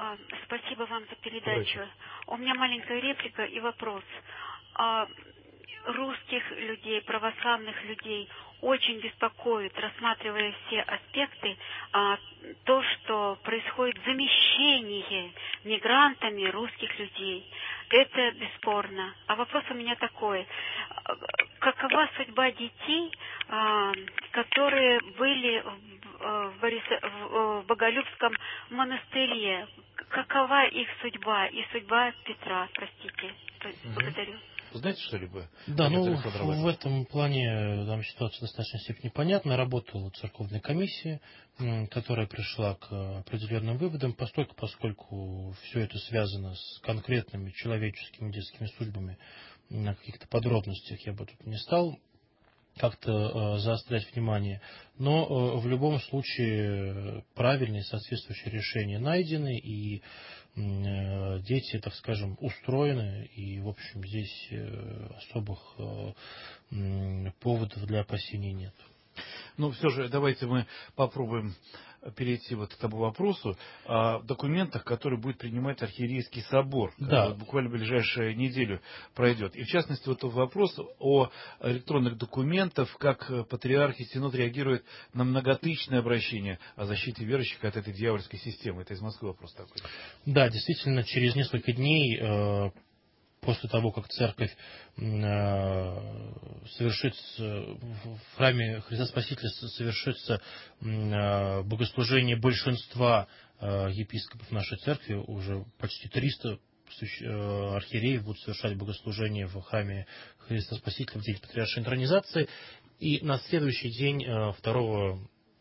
Спасибо вам за передачу. У меня маленькая реплика и вопрос. русских людей, православных людей очень беспокоит, рассматривая все аспекты, а, то, что происходит замещение мигрантами русских людей. Это бесспорно. А вопрос у меня такой. Какова судьба детей, а, которые были в, в, Бориса, в, в Боголюбском монастыре? Какова их судьба и судьба Петра, простите? Благодарю. Знаете что-либо? Да, ну, в этом плане там ситуация в достаточной степени понятна. Работала церковная комиссия, которая пришла к определенным выводам, поскольку, поскольку все это связано с конкретными человеческими детскими судьбами, на каких-то подробностях я бы тут не стал как-то э, заострять внимание, но э, в любом случае правильные соответствующие решения найдены, и э, дети, так скажем, устроены, и, в общем, здесь э, особых э, поводов для опасений нет. Ну, все же, давайте мы попробуем перейти вот к тому вопросу о документах, которые будет принимать Архиерейский собор. Да. Вот буквально в ближайшую неделю пройдет. И в частности, вот вопрос о электронных документах, как Патриарх и Синод реагируют на многотысячное обращение о защите верующих от этой дьявольской системы. Это из Москвы вопрос такой. Да, действительно, через несколько дней э, после того, как церковь совершится в храме Христа Спасителя совершится богослужение большинства епископов нашей церкви, уже почти триста архиереев будут совершать богослужение в храме Христа Спасителя в день патриаршей интронизации, и на следующий день, второго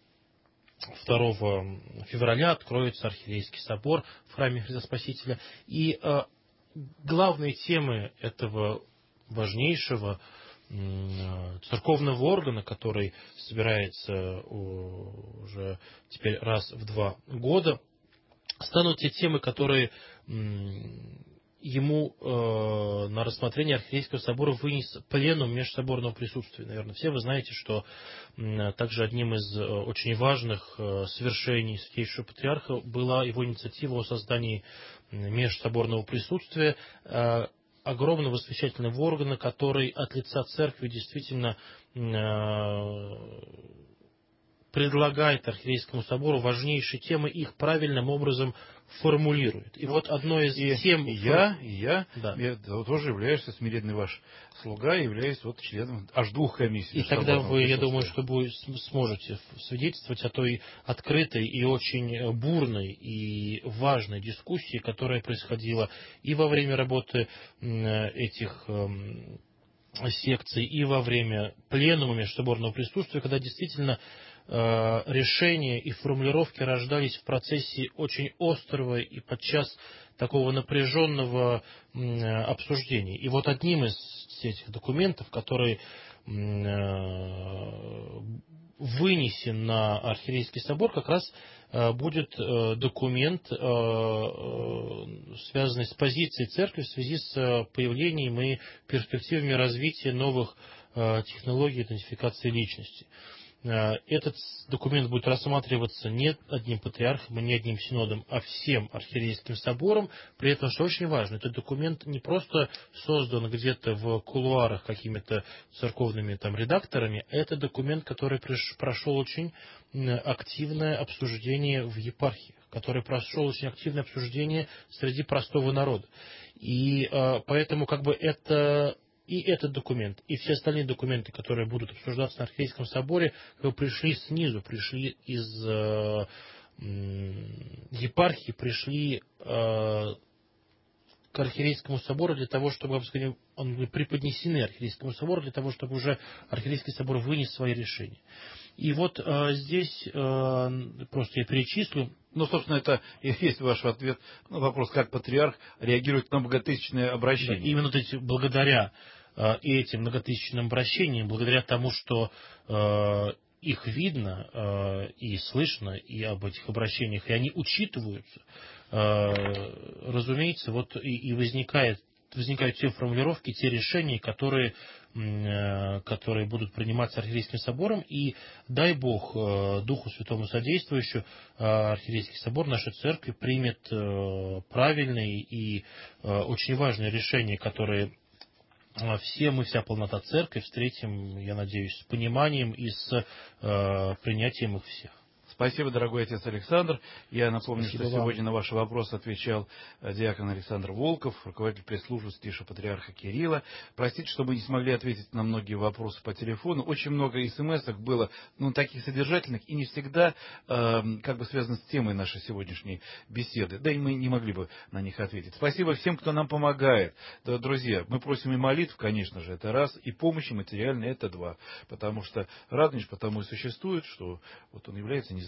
февраля, откроется Архиерейский собор в храме Христа Спасителя, и главные темы этого важнейшего церковного органа, который собирается уже теперь раз в два года, станут те темы, которые ему э, на рассмотрение Архиерейского собора вынес пленум межсоборного присутствия. Наверное, все вы знаете, что э, также одним из э, очень важных э, свершений Святейшего Патриарха была его инициатива о создании межсоборного присутствия, э, огромного освящательного органа, который от лица Церкви действительно э, предлагает Архиерейскому собору важнейшие темы, их правильным образом формулирует. И вот одно из и, тем... И я, и я, да. я тоже являюсь смиренный ваш слуга, являюсь вот членом аж двух комиссий. И тогда вы, я думаю, что вы сможете свидетельствовать о той открытой и очень бурной и важной дискуссии, которая происходила и во время работы этих секций, и во время пленума межсоборного присутствия, когда действительно решения и формулировки рождались в процессе очень острого и подчас такого напряженного обсуждения. И вот одним из этих документов, который вынесен на Архиерейский собор, как раз будет документ, связанный с позицией Церкви в связи с появлением и перспективами развития новых технологий идентификации личности. Этот документ будет рассматриваться не одним патриархом и не одним синодом, а всем архиерейским собором. При этом, что очень важно, этот документ не просто создан где-то в кулуарах какими-то церковными там редакторами, это документ, который прошел очень активное обсуждение в епархиях, который прошел очень активное обсуждение среди простого народа. И поэтому как бы это... И этот документ, и все остальные документы, которые будут обсуждаться на Архиерейском соборе, пришли снизу, пришли из э, епархии, пришли э, к Архиерейскому собору для того, чтобы они преподнесены Архиерейскому собору, для того, чтобы уже Архиерейский собор вынес свои решения. И вот э, здесь э, просто я перечислю. Ну, собственно, это и есть ваш ответ на вопрос, как патриарх реагирует на многотысячное обращение. Да, именно эти, благодаря э, этим многотысячным обращениям, благодаря тому, что э, их видно э, и слышно, и об этих обращениях, и они учитываются, э, разумеется, вот и, и возникает, возникают те формулировки, те решения, которые, э, которые будут приниматься Архиерейским собором, и дай Бог э, Духу Святому содействующему, э, Архиерейский собор нашей церкви примет э, правильные и э, очень важные решения, которые все мы, вся полнота церкви встретим, я надеюсь, с пониманием и с э, принятием их всех. Спасибо, дорогой отец Александр. Я напомню, Спасибо что вам. сегодня на ваши вопросы отвечал диакон Александр Волков, руководитель пресс-службы Святейшего Патриарха Кирилла. Простите, что мы не смогли ответить на многие вопросы по телефону. Очень много смс-ок было, ну, таких содержательных и не всегда э, как бы связано с темой нашей сегодняшней беседы. Да и мы не могли бы на них ответить. Спасибо всем, кто нам помогает. Да, друзья, мы просим и молитв, конечно же, это раз, и помощи материальной, это два. Потому что Радонеж потому и существует, что вот он является